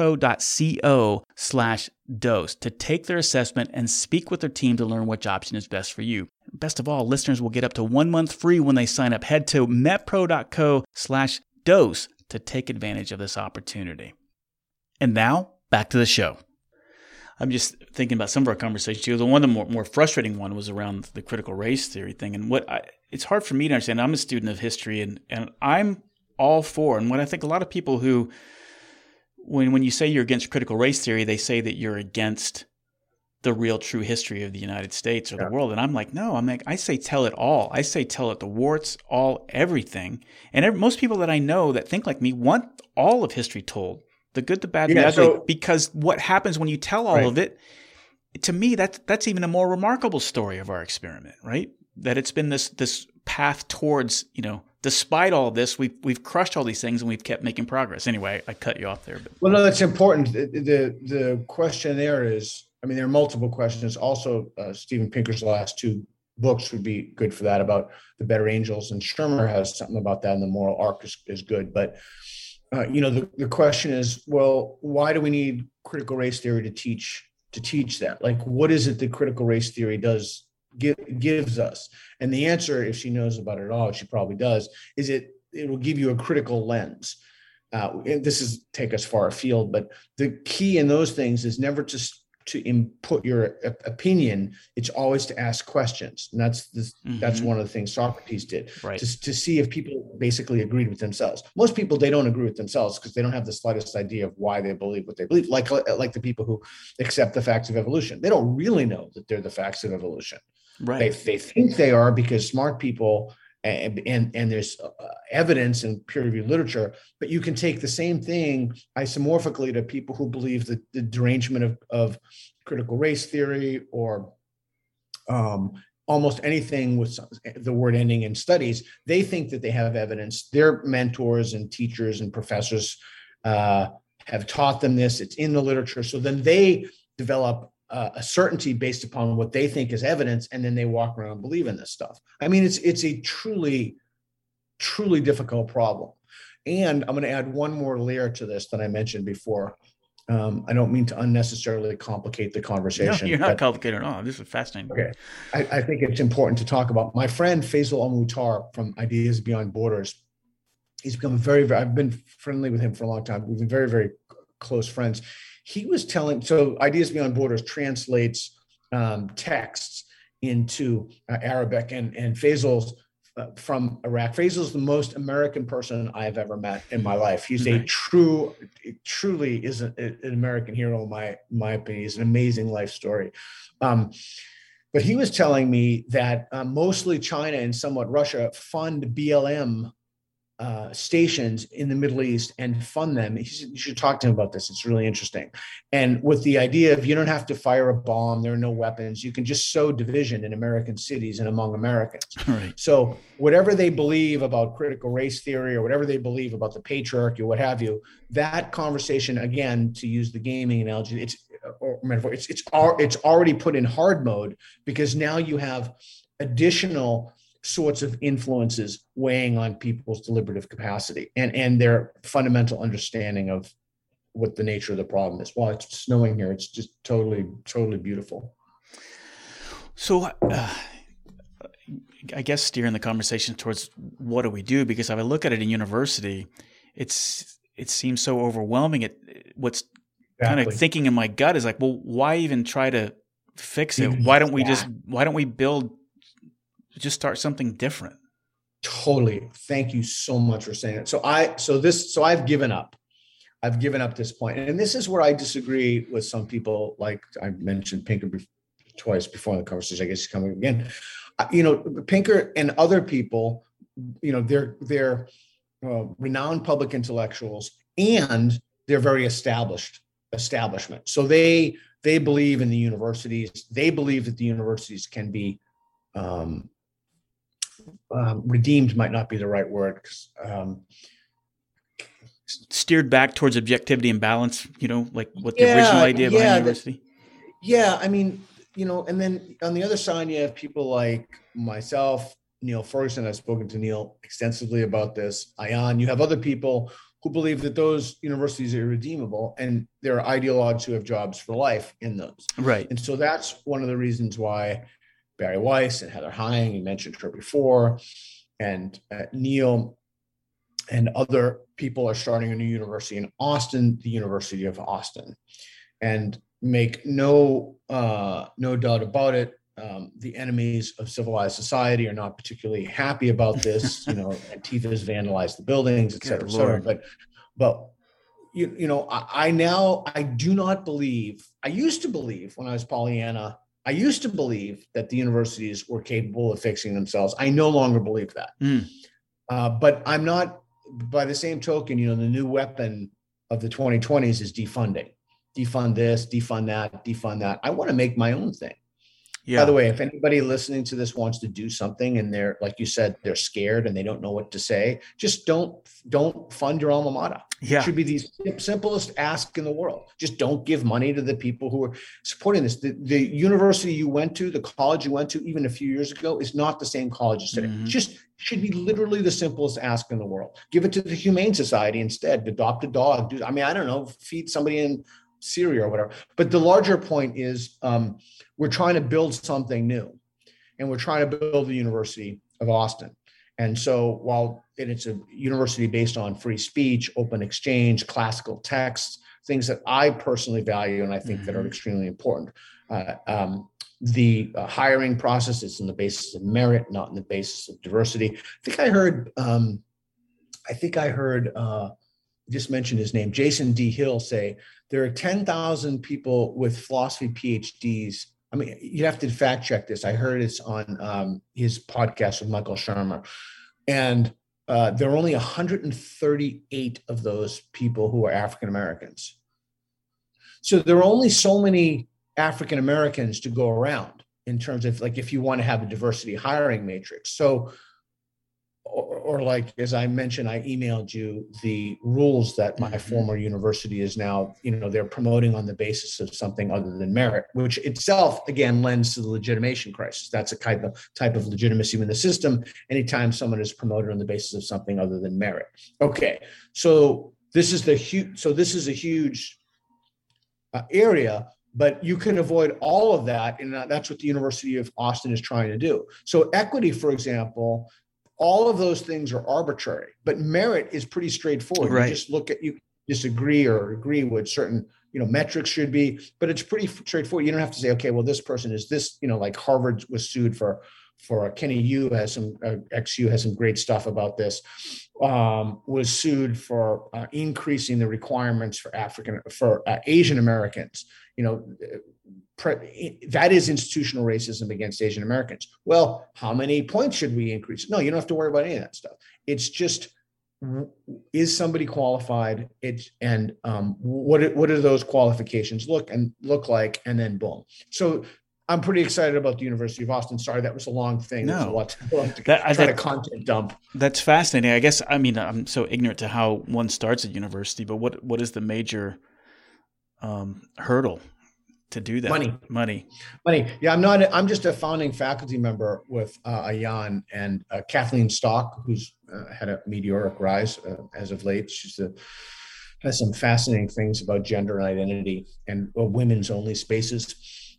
metpro.co/dose to take their assessment and speak with their team to learn which option is best for you. Best of all, listeners will get up to 1 month free when they sign up. Head to metpro.co/dose to take advantage of this opportunity. And now, back to the show. I'm just thinking about some of our conversations here. The more frustrating one was around the critical race theory thing. And it's hard for me to understand. I'm a student of history, and I'm all for, and what I think a lot of people who, when you say you're against critical race theory, they say that you're against the real true history of the United States or the world. And I'm like, no, I say tell it all. I say tell it the warts, all, everything. And most people that I know that think like me want all of history told. The good, the bad, the ugly. Because what happens when you tell all of it, to me, that's even a more remarkable story of our experiment, right? That it's been this path towards, despite all of this, we've crushed all these things and we've kept making progress. Anyway, I cut you off there. But. Well, no, that's important. The question there is, there are multiple questions. Also, Steven Pinker's last 2 books would be good for that, about the better angels. And Shermer has something about that, and the moral arc is good. But, the question is, well, why do we need critical race theory to teach that? Like, what is it that critical race theory gives us? And the answer, if she knows about it at all, she probably does, is it will give you a critical lens. And this is take us far afield, but the key in those things is never to input your opinion. It's always to ask questions. And that's one of the things Socrates did, right. to see if people basically agreed with themselves. Most people, they don't agree with themselves because they don't have the slightest idea of why they believe what they believe. Like the people who accept the facts of evolution. They don't really know that they're the facts of evolution. Right. They think they are because smart people and there's evidence in peer-reviewed literature, but you can take the same thing isomorphically to people who believe that the derangement of critical race theory or almost anything with the word ending in studies. They think that they have evidence. Their mentors and teachers and professors have taught them this. It's in the literature. So then they develop a certainty based upon what they think is evidence, and then they walk around and believe in this stuff. I mean, it's a truly, truly difficult problem. And I'm going to add one more layer to this that I mentioned before. I don't mean to unnecessarily complicate the conversation. No, you're not complicated at all. This is fascinating. Okay. I think it's important to talk about. My friend Faisal Al-Muhtar from Ideas Beyond Borders, he's become I've been friendly with him for a long time. We've been very, very close friends. He was so Ideas Beyond Borders translates texts into Arabic, and Faisal's from Iraq. Faisal's the most American person I've ever met in my life. He's a truly is an American hero in my opinion. He's an amazing life story. But he was telling me that mostly China and somewhat Russia fund BLM stations in the Middle East and fund them. He said, you should talk to him about this. It's really interesting. And with the idea of you don't have to fire a bomb, there are no weapons. You can just sow division in American cities and among Americans. Right. So whatever they believe about critical race theory or whatever they believe about the patriarchy or what have you, that conversation, again, to use the gaming analogy, it's already put in hard mode, because now you have additional sorts of influences weighing on people's deliberative capacity and their fundamental understanding of what the nature of the problem is. While it's snowing here, it's just totally, totally beautiful. So I guess steering the conversation towards what do we do? Because if I look at it in university, it seems so overwhelming. What's kind of thinking in my gut is like, well, why even try to fix it? Why don't we just start something different? Totally. Thank you so much for saying it. So I've given up. I've given up this point. And this is where I disagree with some people. Like I mentioned Pinker twice before in the conversation, I guess he's coming again. Pinker and other people, they're renowned public intellectuals, and they're very establishment. So they believe in the universities. They believe that the universities can be redeemed, might not be the right word. Steered back towards objectivity and balance, like what the original idea behind university. I mean, and then on the other side, you have people like myself, Neil Ferguson. I've spoken to Neil extensively about this. Ayan, you have other people who believe that those universities are irredeemable, and there are ideologues who have jobs for life in those. Right. And so that's one of the reasons why Barry Weiss and Heather Heying, you mentioned her before, and Neil and other people are starting a new university in Austin, the University of Austin. And make no doubt about it, the enemies of civilized society are not particularly happy about this. Antifa has vandalized the buildings, et cetera, et cetera. But I do not believe. I used to believe when I was Pollyanna. I used to believe that the universities were capable of fixing themselves. I no longer believe that. But I'm not. By the same token, the new weapon of the 2020s is defunding. Defund this, defund that, defund that. I want to make my own thing. Yeah. By the way, if anybody listening to this wants to do something and they're, like you said, they're scared and they don't know what to say, just don't fund your alma mater. Yeah. It should be the simplest ask in the world. Just don't give money to the people who are supporting this. The university you went to, the college you went to, even a few years ago, is not the same college as today. Mm-hmm. Just should be literally the simplest ask in the world. Give it to the Humane Society instead. Adopt a dog. I don't know, feed somebody in Syria or whatever. But the larger point is we're trying to build something new, and we're trying to build the University of Austin. And so while it's a university based on free speech, open exchange, classical texts, things that I personally value and I think that are extremely important, the hiring process is on the basis of merit, not on the basis of diversity. I think I heard just mentioned his name, Jason D. Hill, say there are 10,000 people with philosophy PhDs. I mean, you'd have to fact check this. I heard it's on his podcast with Michael Shermer. And there are only 138 of those people who are African Americans. So there are only so many African Americans to go around in terms of like if you want to have a diversity hiring matrix. So, or like as I mentioned, I emailed you the rules that my former university is now, they're promoting on the basis of something other than merit, which itself again lends to the legitimation crisis. That's a type of legitimacy in the system. Anytime someone is promoted on the basis of something other than merit. Okay, so this is a huge area, but you can avoid all of that, and that's what the University of Austin is trying to do. So equity, for example, all of those things are arbitrary, but merit is pretty straightforward. Right. You just look at, you disagree or agree with certain, metrics should be, but it's pretty straightforward. You don't have to say, okay, well, this person is this, like Harvard was sued for Kenny Yu has some, XU has some great stuff about this, was sued for increasing the requirements for Asian Americans. That is institutional racism against Asian Americans. Well, how many points should we increase? No, you don't have to worry about any of that stuff. It's just, is somebody qualified? What do those qualifications look like? And then boom. So I'm pretty excited about the University of Austin. Sorry, that was a long thing. No, there's a lot to content dump. That's fascinating. I guess, I mean, I'm so ignorant to how one starts at university, but what is the major hurdle to do that? Money. Yeah, I'm just a founding faculty member with Ayan and Kathleen Stock, who's had a meteoric rise as of late. She's has some fascinating things about gender and identity and women's only spaces.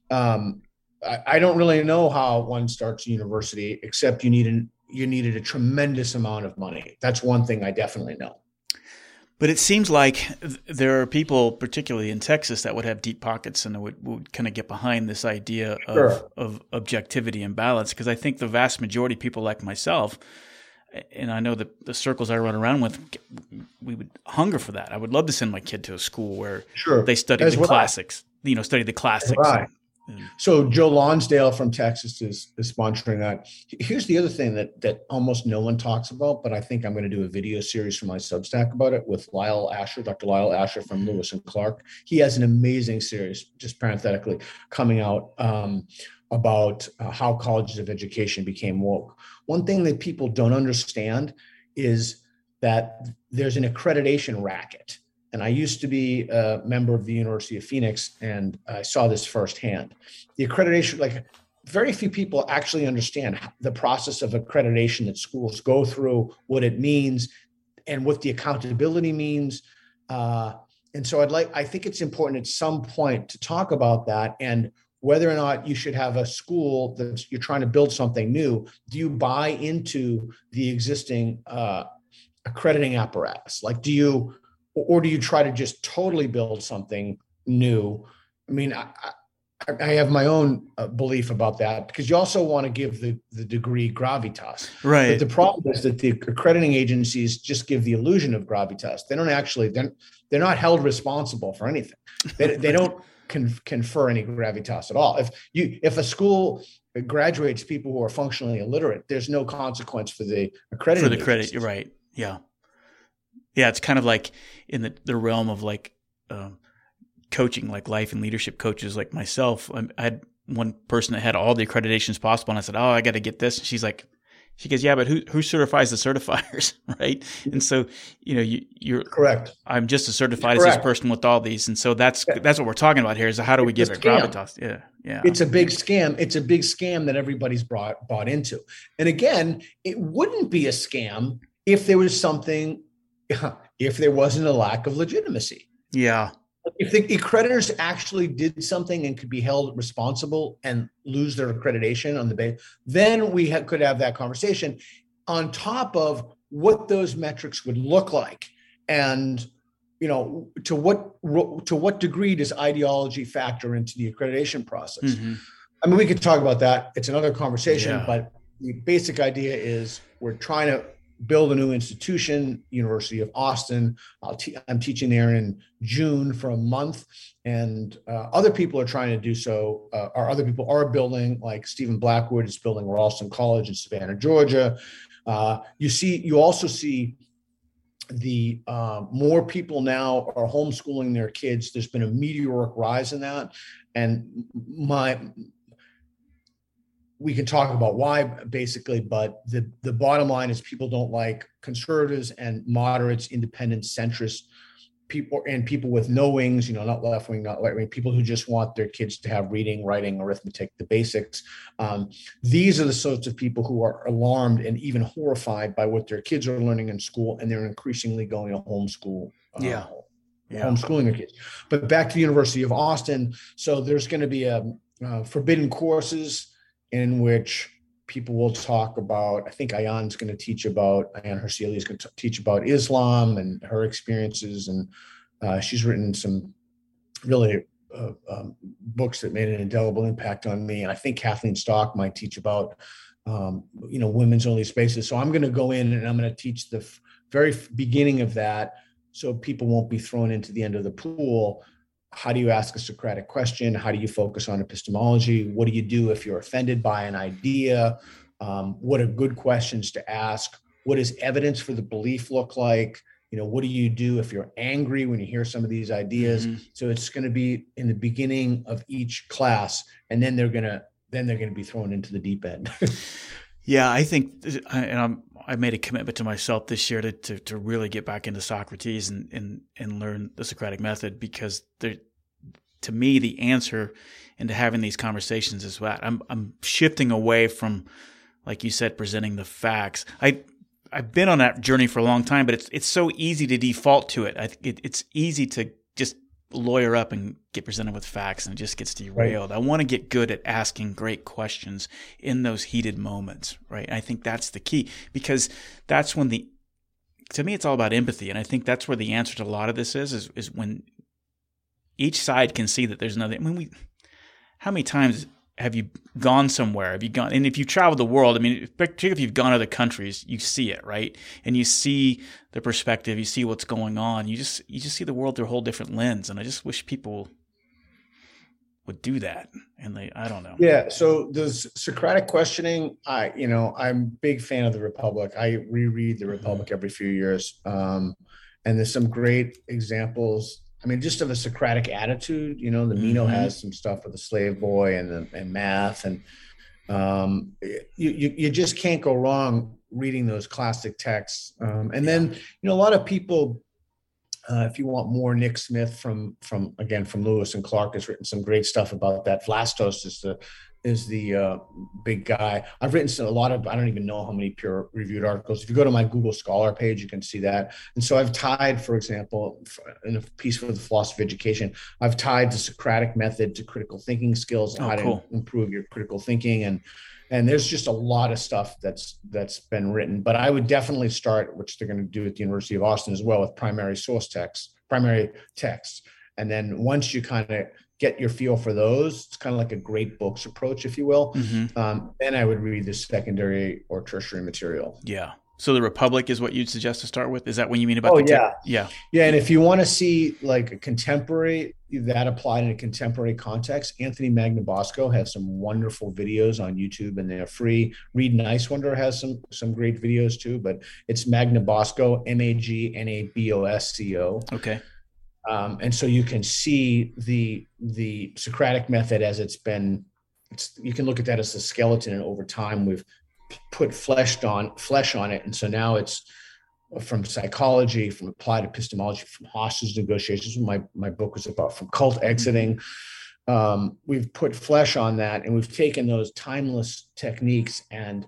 I don't really know how one starts a university, except you needed a tremendous amount of money. That's one thing I definitely know. But it seems like there are people, particularly in Texas, that would have deep pockets and would kind of get behind this idea of objectivity and balance. Because I think the vast majority of people like myself, and I know that the circles I run around with, we would hunger for that. I would love to send my kid to a school where they study the classics. Study the classics. Right. So Joe Lonsdale from Texas is sponsoring that. Here's the other thing that almost no one talks about, but I think I'm going to do a video series for my Substack about it with Lyle Asher, Dr. Lyle Asher from Lewis and Clark. He has an amazing series, just parenthetically, coming out about how colleges of education became woke. One thing that people don't understand is that there's an accreditation racket. And I used to be a member of the University of Phoenix, and I saw this firsthand. The accreditation, like very few people actually understand the process of accreditation that schools go through, what it means, and what the accountability means. And so I think it's important at some point to talk about that and whether or not you should have a school that you're trying to build something new. Do you buy into the existing accrediting apparatus? Like, or do you try to just totally build something new? I mean, I have my own belief about that, because you also want to give the degree gravitas. Right. But the problem is that the accrediting agencies just give the illusion of gravitas. They don't actually, they're not held responsible for anything. They don't confer any gravitas at all. If a school graduates people who are functionally illiterate, there's no consequence for the accrediting for the credit. You're right. Yeah. Yeah, it's kind of like in the realm of like coaching, like life and leadership coaches like myself. I had one person that had all the accreditations possible, and I said, "Oh, I got to get this." And she goes, "Yeah, but who certifies the certifiers, right?" And so, you're correct. I'm just as certified as this person with all these, and so that's what we're talking about here. Is how do we give it gravitas? Yeah. It's a big scam. It's a big scam that everybody's bought into. And again, it wouldn't be a scam if there was something. If there wasn't a lack of legitimacy. Yeah. If the accreditors actually did something and could be held responsible and lose their accreditation on the base, then we could have that conversation on top of what those metrics would look like. And, to what degree does ideology factor into the accreditation process? Mm-hmm. I mean, we could talk about that. It's another conversation, but the basic idea is we're trying to build a new institution, University of Austin. I'm teaching there in June for a month, and other people are trying to do so, or other people are building, like Stephen Blackwood is building Ralston College in Savannah, Georgia. You also see the more people now are homeschooling their kids. There's been a meteoric rise in that, and we can talk about why basically, but the bottom line is people don't like conservatives and moderates, independents, centrists, people with no wings, not left wing, not right wing, people who just want their kids to have reading, writing, arithmetic, the basics. These are the sorts of people who are alarmed and even horrified by what their kids are learning in school, and they're increasingly going to homeschool. Homeschooling their kids. But back to the University of Austin. So there's going to be a forbidden courses in which people will talk about, I think Ayaan Hirsi is going to teach about Islam and her experiences. And she's written some really books that made an indelible impact on me. And I think Kathleen Stock might teach about, women's only spaces. So I'm going to go in and I'm going to teach the very beginning of that, so people won't be thrown into the end of the pool. How do you ask a Socratic question? How do you focus on epistemology? What do you do if you're offended by an idea? What are good questions to ask? What does evidence for the belief look like? What do you do if you're angry when you hear some of these ideas? Mm-hmm. So it's going to be in the beginning of each class, and then they're going to be thrown into the deep end. Yeah, I think, and I made a commitment to myself this year to really get back into Socrates and learn the Socratic method, because to me, the answer into having these conversations is that I'm shifting away from, like you said, presenting the facts. I've been on that journey for a long time, but it's so easy to default to it. It's easy to just lawyer up and get presented with facts, and it just gets derailed. Right. I want to get good at asking great questions in those heated moments, right? And I think that's the key, because that's when to me, it's all about empathy. And I think that's where the answer to a lot of this is when each side can see that there's another. How many times have you gone somewhere? And if you travel the world, particularly if you've gone to other countries, you see it, right? And you see the perspective, you see what's going on. You just see the world through a whole different lens. And I just wish people would do that. And I don't know. Yeah. So the Socratic questioning, I'm a big fan of the Republic. I reread the Republic every few years. And there's some great examples. Just of a Socratic attitude, the Meno has some stuff with the slave boy and math, and you just can't go wrong reading those classic texts. Then, a lot of people, if you want more, Nick Smith from Lewis and Clark has written some great stuff about that. Vlastos is the big guy. I've written a lot of, I don't even know how many peer reviewed articles. If you go to my Google Scholar page, you can see that. And so I've tied, for example, in a piece for the philosophy of education, I've tied the Socratic method to critical thinking skills and to improve your critical thinking. And there's just a lot of stuff that's been written, but I would definitely start, which they're going to do at the University of Austin as well, with primary texts. And then once you kind of get your feel for those, it's kind of like a great books approach, if you will. Mm-hmm. Then I would read the secondary or tertiary material. Yeah. So the Republic is what you'd suggest to start with? Is that what you mean about Yeah. And if you want to see like a contemporary, that applied in a contemporary context, Anthony Magnabosco has some wonderful videos on YouTube, and they're free. Reed Nicewinder has some great videos too, but it's Magnabosco, Magnabosco. Okay. And so you can see the Socratic method as you can look at that as a skeleton, and over time we've put flesh on it. And so now it's from psychology, from applied epistemology, from hostage negotiations. My book was about from cult exiting. We've put flesh on that, and we've taken those timeless techniques and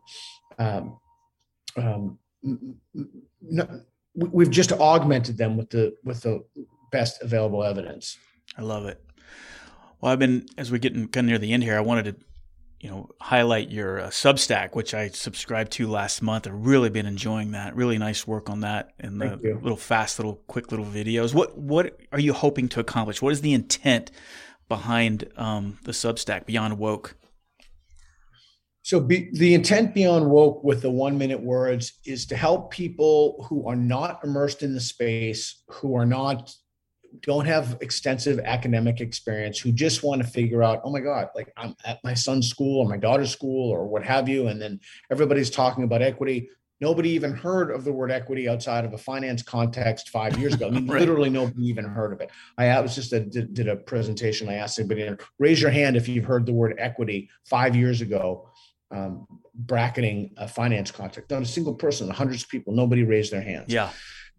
we've just augmented them with the best available evidence. I love it. Well, as we're getting kind of near the end here, I wanted to, highlight your Substack, which I subscribed to last month. I've really been enjoying that. Really nice work on that, and the quick little videos. What are you hoping to accomplish? What is the intent behind the Substack, Beyond Woke? So the intent Beyond Woke with the 1 minute words is to help people who are not immersed in the space, who don't have extensive academic experience, who just want to figure out, oh my God, like I'm at my son's school or my daughter's school or what have you. And then everybody's talking about equity. Nobody even heard of the word equity outside of a finance context 5 years ago. I mean, Right. literally nobody even heard of it. I was just did a presentation. I asked everybody, raise your hand if you've heard the word equity 5 years ago, bracketing a finance context. Not a single person, hundreds of people, nobody raised their hands. Yeah.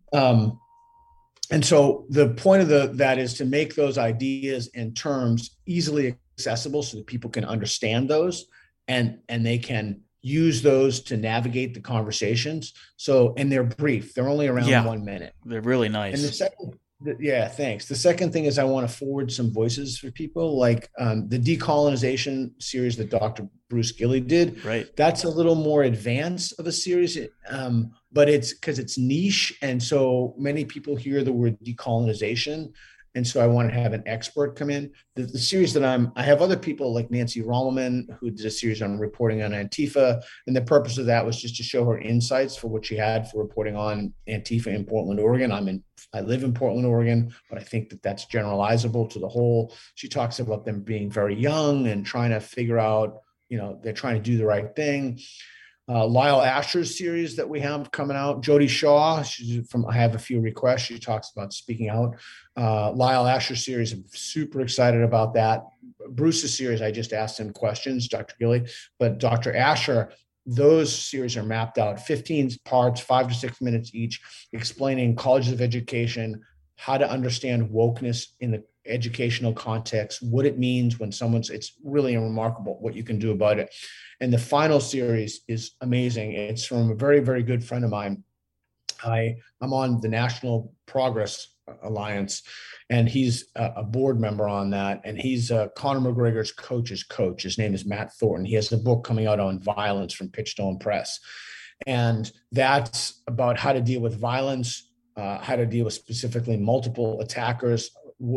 And so the point of that is to make those ideas and terms easily accessible so that people can understand those and they can use those to navigate the conversations. So, and they're brief, they're only around 1 minute. They're really nice. And the second, thanks. The second thing is I want to forward some voices for people, like the decolonization series that Dr. Bruce Gilley did. Right. That's a little more advanced of a series, but it's because it's niche. And so many people hear the word decolonization. And so I want to have an expert come in. The series that I have other people like Nancy Rommelmann, who did a series on reporting on Antifa. And the purpose of that was just to show her insights for what she had for reporting on Antifa in Portland, Oregon. I live in Portland, Oregon, but I think that that's generalizable to the whole. She talks about them being very young and trying to figure out, they're trying to do the right thing. Lyle Asher's series that we have coming out. Jody Shaw, I have a few requests. She talks about speaking out. Lyle Asher's series, I'm super excited about that. Bruce's series, I just asked him questions, Dr. Gilley, but Dr. Asher, those series are mapped out, 15 parts, 5 to 6 minutes each, explaining colleges of education, how to understand wokeness in the educational context, what it means when it's really remarkable what you can do about it. And the final series is amazing. It's from a very, very good friend of mine. I'm on the National Progress Alliance, and he's a board member on that. And he's Conor McGregor's coach's coach. His name is Matt Thornton. He has a book coming out on violence from Pitchstone Press. And that's about how to deal with violence, how to deal with specifically multiple attackers,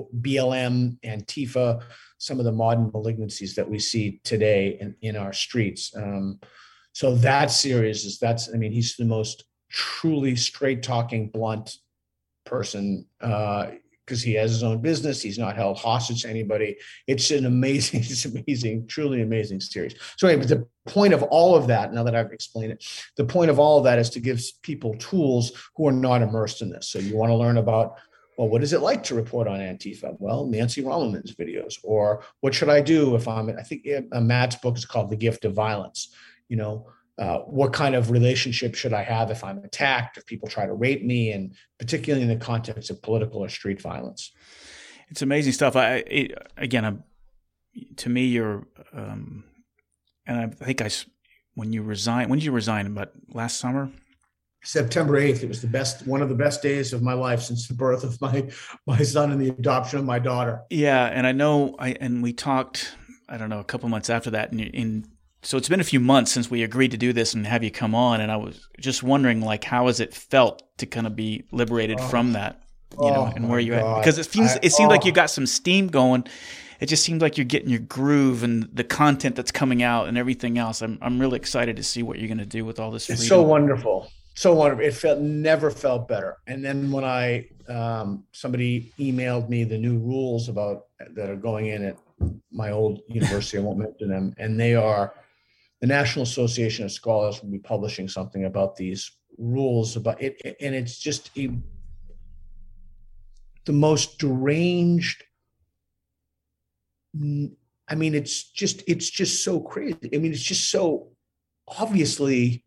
BLM, Antifa, some of the modern malignancies that we see today in our streets. So that series he's the most truly straight talking, blunt person, because he has his own business. He's not held hostage to anybody. It's amazing, truly amazing series. So anyway, but the point of all of that, now that I've explained it, the point of all of that is to give people tools who are not immersed in this. So you want to learn about, well, what is it like to report on Antifa? Well, Nancy Rommelmann's videos. Or what should I do if I think Matt's book is called The Gift of Violence. What kind of relationship should I have if I'm attacked, if people try to rape me, and particularly in the context of political or street violence? It's amazing stuff. To me, you're, and I think when you did you resign? About last summer? September 8th. It was one of the best days of my life since the birth of my son and the adoption of my daughter. Yeah. And I know, and we talked, I don't know, a couple months after that, so it's been a few months since we agreed to do this and have you come on. And I was just wondering, how has it felt to kind of be liberated from that, and where you're at? Because it seems like you got some steam going. It just seems like you're getting your groove and the content that's coming out and everything else. I'm really excited to see what you're going to do with all this freedom. It's so wonderful. So wonderful. It never felt better. And then when somebody emailed me the new rules that are going in at my old university, I won't mention them, and they are, the National Association of Scholars will be publishing something about these rules about it. And it's just the most deranged. It's just so crazy. It's just so obviously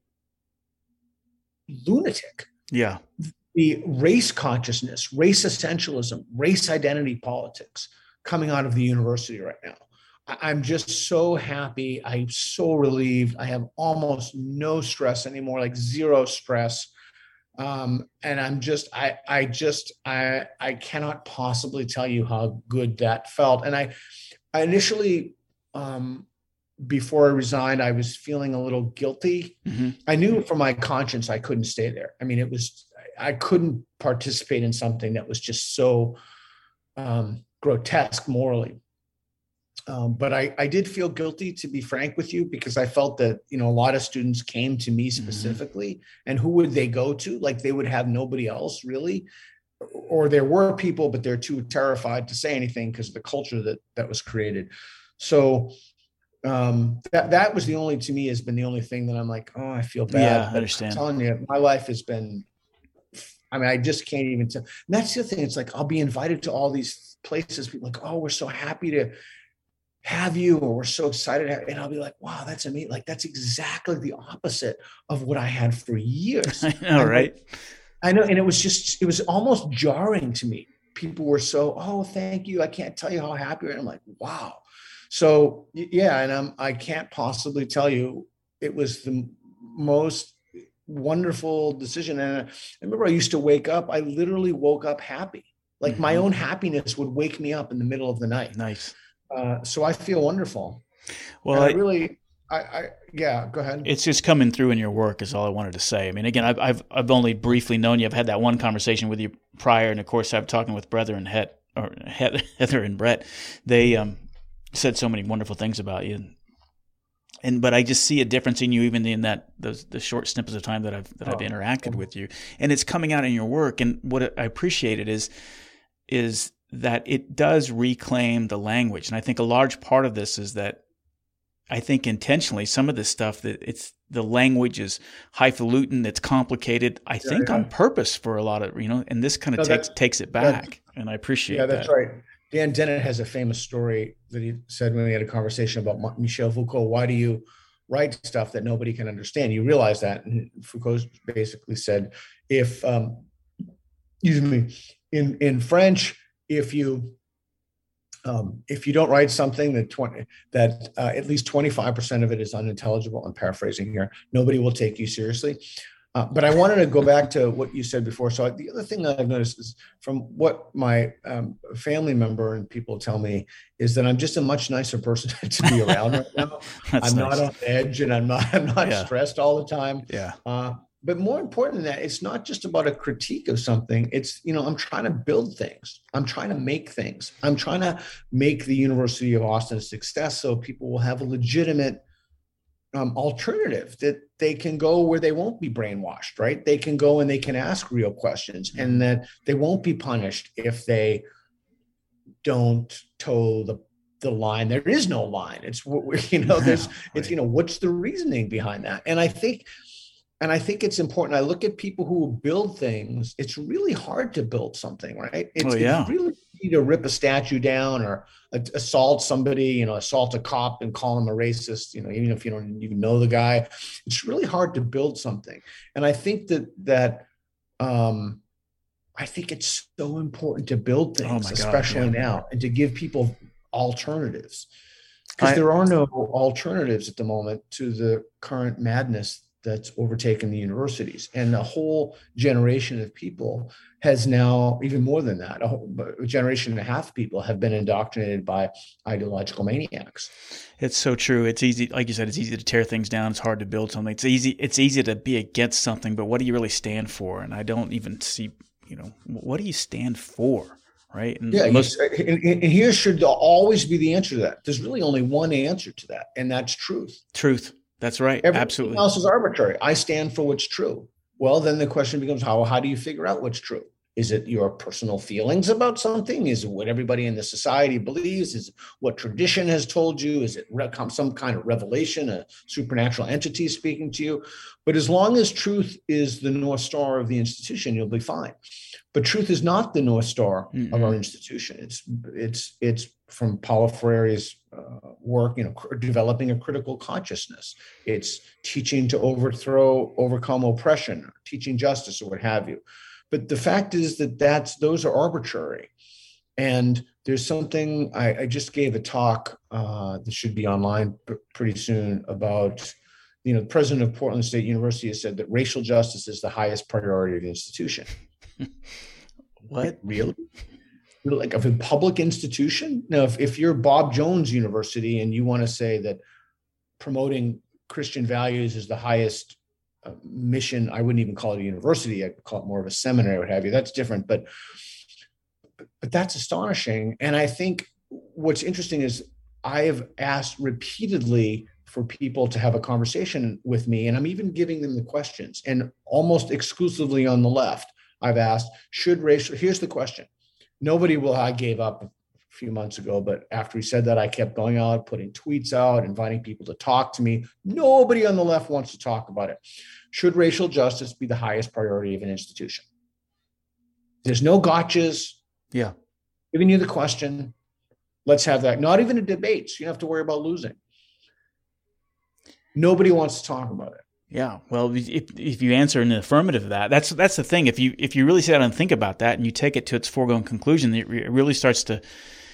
lunatic. Yeah. The race consciousness, race essentialism, race identity politics coming out of the university right now. I'm just so happy. I'm so relieved. I have almost no stress anymore, like zero stress. And I cannot possibly tell you how good that felt. And I initially, before I resigned, I was feeling a little guilty. Mm-hmm. I knew from my conscience I couldn't stay there. I couldn't participate in something that was just so grotesque morally. But I did feel guilty, to be frank with you, because I felt that, a lot of students came to me specifically, mm-hmm. and who would they go to? Like, they would have nobody else really, or there were people, but they're too terrified to say anything because of the culture that was created. So that was the only, to me, has been the only thing that I'm like, oh, I feel Yeah, bad. I But I'm understand. telling you, my life has been, I mean, I just can't even tell. And that's the thing. It's like, I'll be invited to all these places. People like, oh, we're so happy to have you, or we're so excited. And I'll be like, wow, that's amazing. Like, that's exactly the opposite of what I had for years. I know, I'm like, right? I know. And it was almost jarring to me. People were so, oh, thank you. I can't tell you how happy I am. I'm like, wow. So yeah. And I can't possibly tell you, it was the most wonderful decision. And I remember I used to wake up, I literally woke up happy. Like my Hmm. own happiness would wake me up in the middle of the night. Nice. So I feel wonderful. Well, And I really, yeah, go ahead. it's just coming through in your work is all I wanted to say. I mean, again, I've only briefly known you. I've had that one conversation with you prior, and of course, I'm talking with Heather and Brett. They said so many wonderful things about you, but I just see a difference in you, even in that the short snippets of time that I've interacted with you, and it's coming out in your work. And what I appreciated is that it does reclaim the language, and I think a large part of this is that I think intentionally some of this stuff that it's the language is highfalutin, it's complicated. I think on Yeah. purpose for a lot of and this kind of No, takes it that, back, and I yeah, appreciate that's that. right. Dan Dennett has a famous story that he said when we had a conversation about Michel Foucault. Why do you write stuff that nobody can understand? You realize that. And Foucault basically said, if, excuse me, in French, if you don't write something that at least 25% of it is unintelligible, I'm paraphrasing here, nobody will take you seriously. But I wanted to go back to what you said before. So the other thing that I've noticed is from what my family member and people tell me is that I'm just a much nicer person to be around right now. That's I'm not nice. on edge, and I'm not Yeah, stressed all the time. yeah. But more important than that, it's not just about a critique of something. It's, I'm trying to build things. I'm trying to make things. I'm trying to make the University of Austin a success so people will have a legitimate alternative, that they can go where they won't be brainwashed, right? They can go and they can ask real questions, and that they won't be punished if they don't toe the line. There is no line. It's there's it's Right. what's the reasoning behind that? And I think it's important. I look at people who build things. It's really hard to build something, right? Oh It's yeah. really easy to rip a statue down, or assault somebody, assault a cop and call him a racist, even if you don't even know the guy. It's really hard to build something. And I think um, I think it's so important to build Oh things, my God. especially Yeah. now, and to give people alternatives, because I there are no alternatives at the moment to the current madness that's overtaken the universities. And a whole generation of people has now, even more than that, a generation and a half of people have been indoctrinated by ideological maniacs. It's so true. It's easy, like you said, it's easy to tear things down. It's hard to build something. It's easy to be against something, but what do you really stand for? And I don't even see, what do you stand for? Right. And Yeah, most and here should always be the answer to that. There's really only one answer to that, and that's truth. truth. That's right. Everything Absolutely. else is arbitrary. I stand for what's true. Well, then the question becomes, how do you figure out what's true? Is it your personal feelings about something? Is it what everybody in the society believes? Is it what tradition has told you? Is it some kind of revelation, a supernatural entity speaking to you? But as long as truth is the North Star of the institution, you'll be fine. But truth is not the North Star of our institution. It's from Paulo Freire's work, developing a critical consciousness. It's teaching to overcome oppression, teaching justice, or what have you. But the fact is that those are arbitrary. And there's something, I just gave a talk that should be online pretty soon about, the president of Portland State University has said that racial justice is the highest priority of the institution. What? Really? Like, of a public institution? Now, if you're Bob Jones University and you want to say that promoting Christian values is the highest mission, I wouldn't even call it a university. I'd call it more of a seminary, what have you. That's different, but that's astonishing. And I think what's interesting is I have asked repeatedly for people to have a conversation with me, and I'm even giving them the questions. And almost exclusively on the left, I've asked, here's the question. Nobody will, I gave up few months ago, but after he said that, I kept going out, putting tweets out, inviting people to talk to me. Nobody on the left wants to talk about it. Should racial justice be the highest priority of an institution? There's no gotchas. Yeah. Giving you the question. Let's have that. Not even a debate. So you don't have to worry about losing. Nobody wants to talk about it. Yeah. Well, if you answer in the affirmative of that, that's the thing. If you really sit down and think about that and you take it to its foregone conclusion, it really starts to,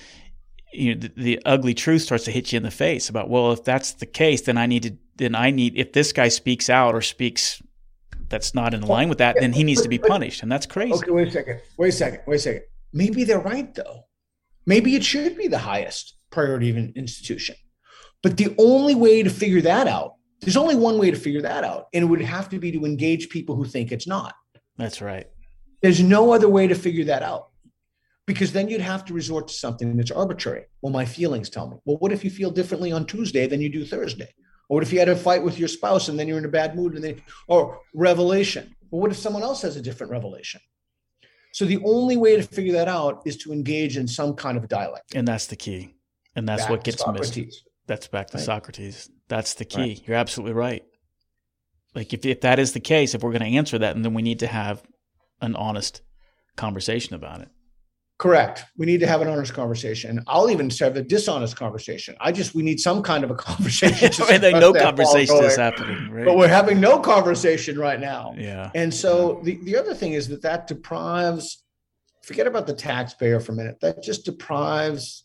the ugly truth starts to hit you in the face about, well, if that's the case, then if this guy speaks out or speaks that's not in line with that, then he needs to be punished. And that's crazy. Okay, wait a second. Maybe they're right, though. Maybe it should be the highest priority of an institution. But the only way to figure that out, there's only one way to figure that out, and it would have to be to engage people who think it's not. That's right. There's no other way to figure that out, because then you'd have to resort to something that's arbitrary. Well, my feelings tell me. Well, what if you feel differently on Tuesday than you do Thursday? Or what if you had a fight with your spouse and then you're in a bad mood or revelation? Well, what if someone else has a different revelation? So the only way to figure that out is to engage in some kind of dialect. And that's the key. And that's what gets missed. That's back to Socrates. That's the key. Right. You're absolutely right. Like if that is the case, if we're going to answer that, then we need to have an honest conversation about it. Correct. We need to have an honest conversation. I'll even have a dishonest conversation. We need some kind of a conversation. And then no conversation is happening, right? But we're having no conversation right now. Yeah. And so the other thing is that deprives, forget about the taxpayer for a minute, that just deprives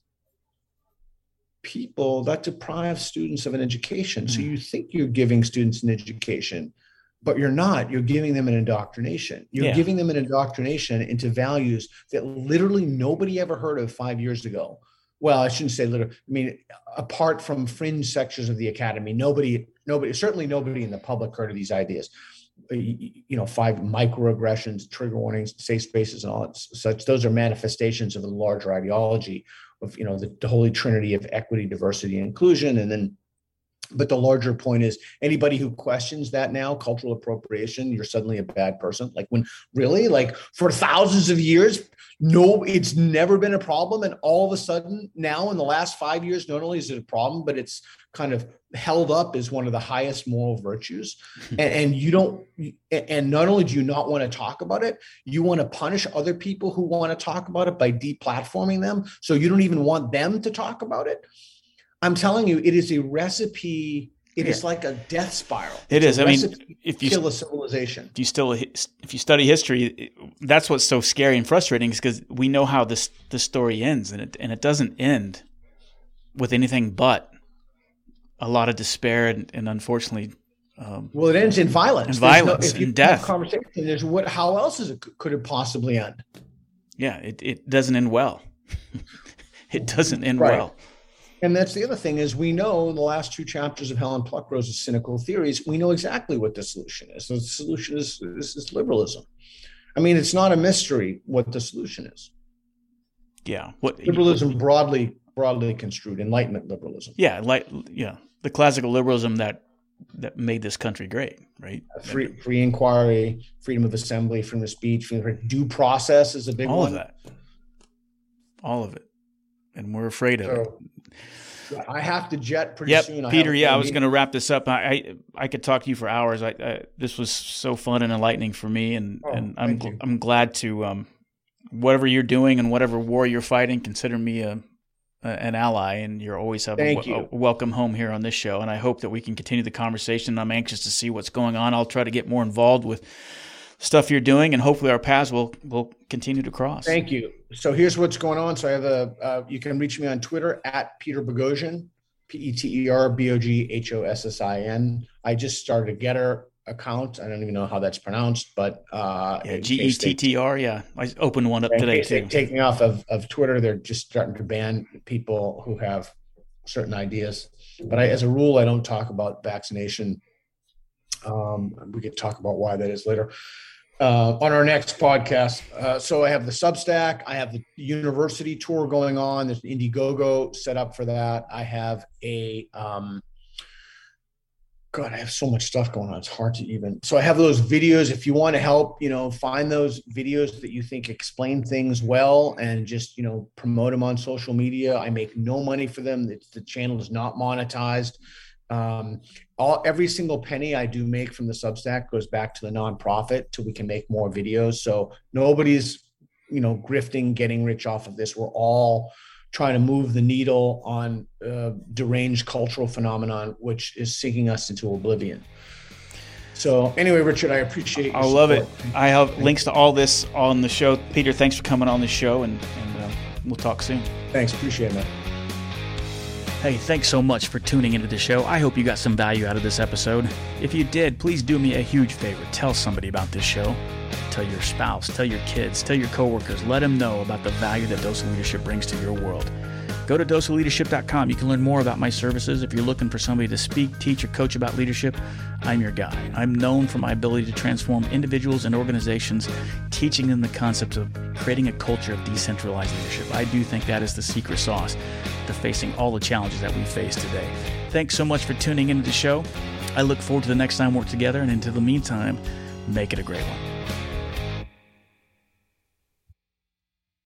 people, that deprives students of an education. So you think you're giving students an education, but you're not. You're giving them an indoctrination. You're giving them an indoctrination into values that literally nobody ever heard of 5 years ago. Well, I shouldn't say literally. I mean, apart from fringe sections of the academy, certainly nobody in the public heard of these ideas. 5 microaggressions, trigger warnings, safe spaces, and all that such. Those are manifestations of a larger ideology of, the holy trinity of equity, diversity, and inclusion. But the larger point is, anybody who questions that now, cultural appropriation, you're suddenly a bad person. Like for thousands of years, no, it's never been a problem. And all of a sudden now in the last 5 years, not only is it a problem, but it's kind of held up as one of the highest moral virtues. And not only do you not want to talk about it, you want to punish other people who want to talk about it by deplatforming them. So you don't even want them to talk about it. I'm telling you, it is a recipe. It is like a death spiral. It is. I mean, if you kill a civilization, if you study history, that's what's so scary and frustrating, is because we know how this story ends, and it doesn't end with anything but a lot of despair and unfortunately, it ends in violence. And death. Conversation, how else could it possibly end? Yeah, it doesn't end well. It doesn't end well. And that's the other thing, is we know in the last 2 chapters of Helen Pluckrose's Cynical Theories, we know exactly what the solution is. The solution is liberalism. I mean, it's not a mystery what the solution is. Yeah. Liberalism broadly construed, Enlightenment liberalism. Yeah. The classical liberalism that made this country great, right? Free inquiry, freedom of assembly, freedom of speech, due process is a big one. All of that. All of it. And we're afraid of it. I have to jet pretty soon. Peter, I was going to wrap this up. I could talk to you for hours. This was so fun and enlightening for me, and I'm glad to whatever you're doing and whatever war you're fighting, consider me an ally, and you're always a welcome home here on this show. And I hope that we can continue the conversation. I'm anxious to see what's going on. I'll try to get more involved with stuff you're doing, and hopefully our paths will continue to cross. Thank you. So here's what's going on. So I have you can reach me on Twitter at Peter Boghossian, PeterBoghossian. I just started a Getter account. I don't even know how that's pronounced, but GETTR. Yeah, I opened one up today too. They take me off of Twitter. They're just starting to ban people who have certain ideas. But as a rule, I don't talk about vaccination. We could talk about why that is later on our next podcast. So I have the Substack. I have the university tour going on. There's an Indiegogo set up for that. I have a God, I have so much stuff going on. It's hard to even. So I have those videos. If you want to help, find those videos that you think explain things well and just, promote them on social media. I make no money for them. The channel is not monetized. Every single penny I do make from the Substack goes back to the nonprofit till we can make more videos. So nobody's, grifting, getting rich off of this. We're all trying to move the needle on deranged cultural phenomenon, which is sinking us into oblivion. So anyway, Richard, I appreciate your I love it. I have links to all this on the show. Peter, thanks for coming on the show, and we'll talk soon. Thanks. Appreciate it, man. Hey, thanks so much for tuning into the show. I hope you got some value out of this episode. If you did, please do me a huge favor. Tell somebody about this show. Tell your spouse, tell your kids, tell your coworkers. Let them know about the value that Dose of Leadership brings to your world. Go to doseofleadership.com. You can learn more about my services. If you're looking for somebody to speak, teach, or coach about leadership, I'm your guy. I'm known for my ability to transform individuals and organizations, teaching them the concept of creating a culture of decentralized leadership. I do think that is the secret sauce to facing all the challenges that we face today. Thanks so much for tuning into the show. I look forward to the next time we're together, and until the meantime, make it a great one.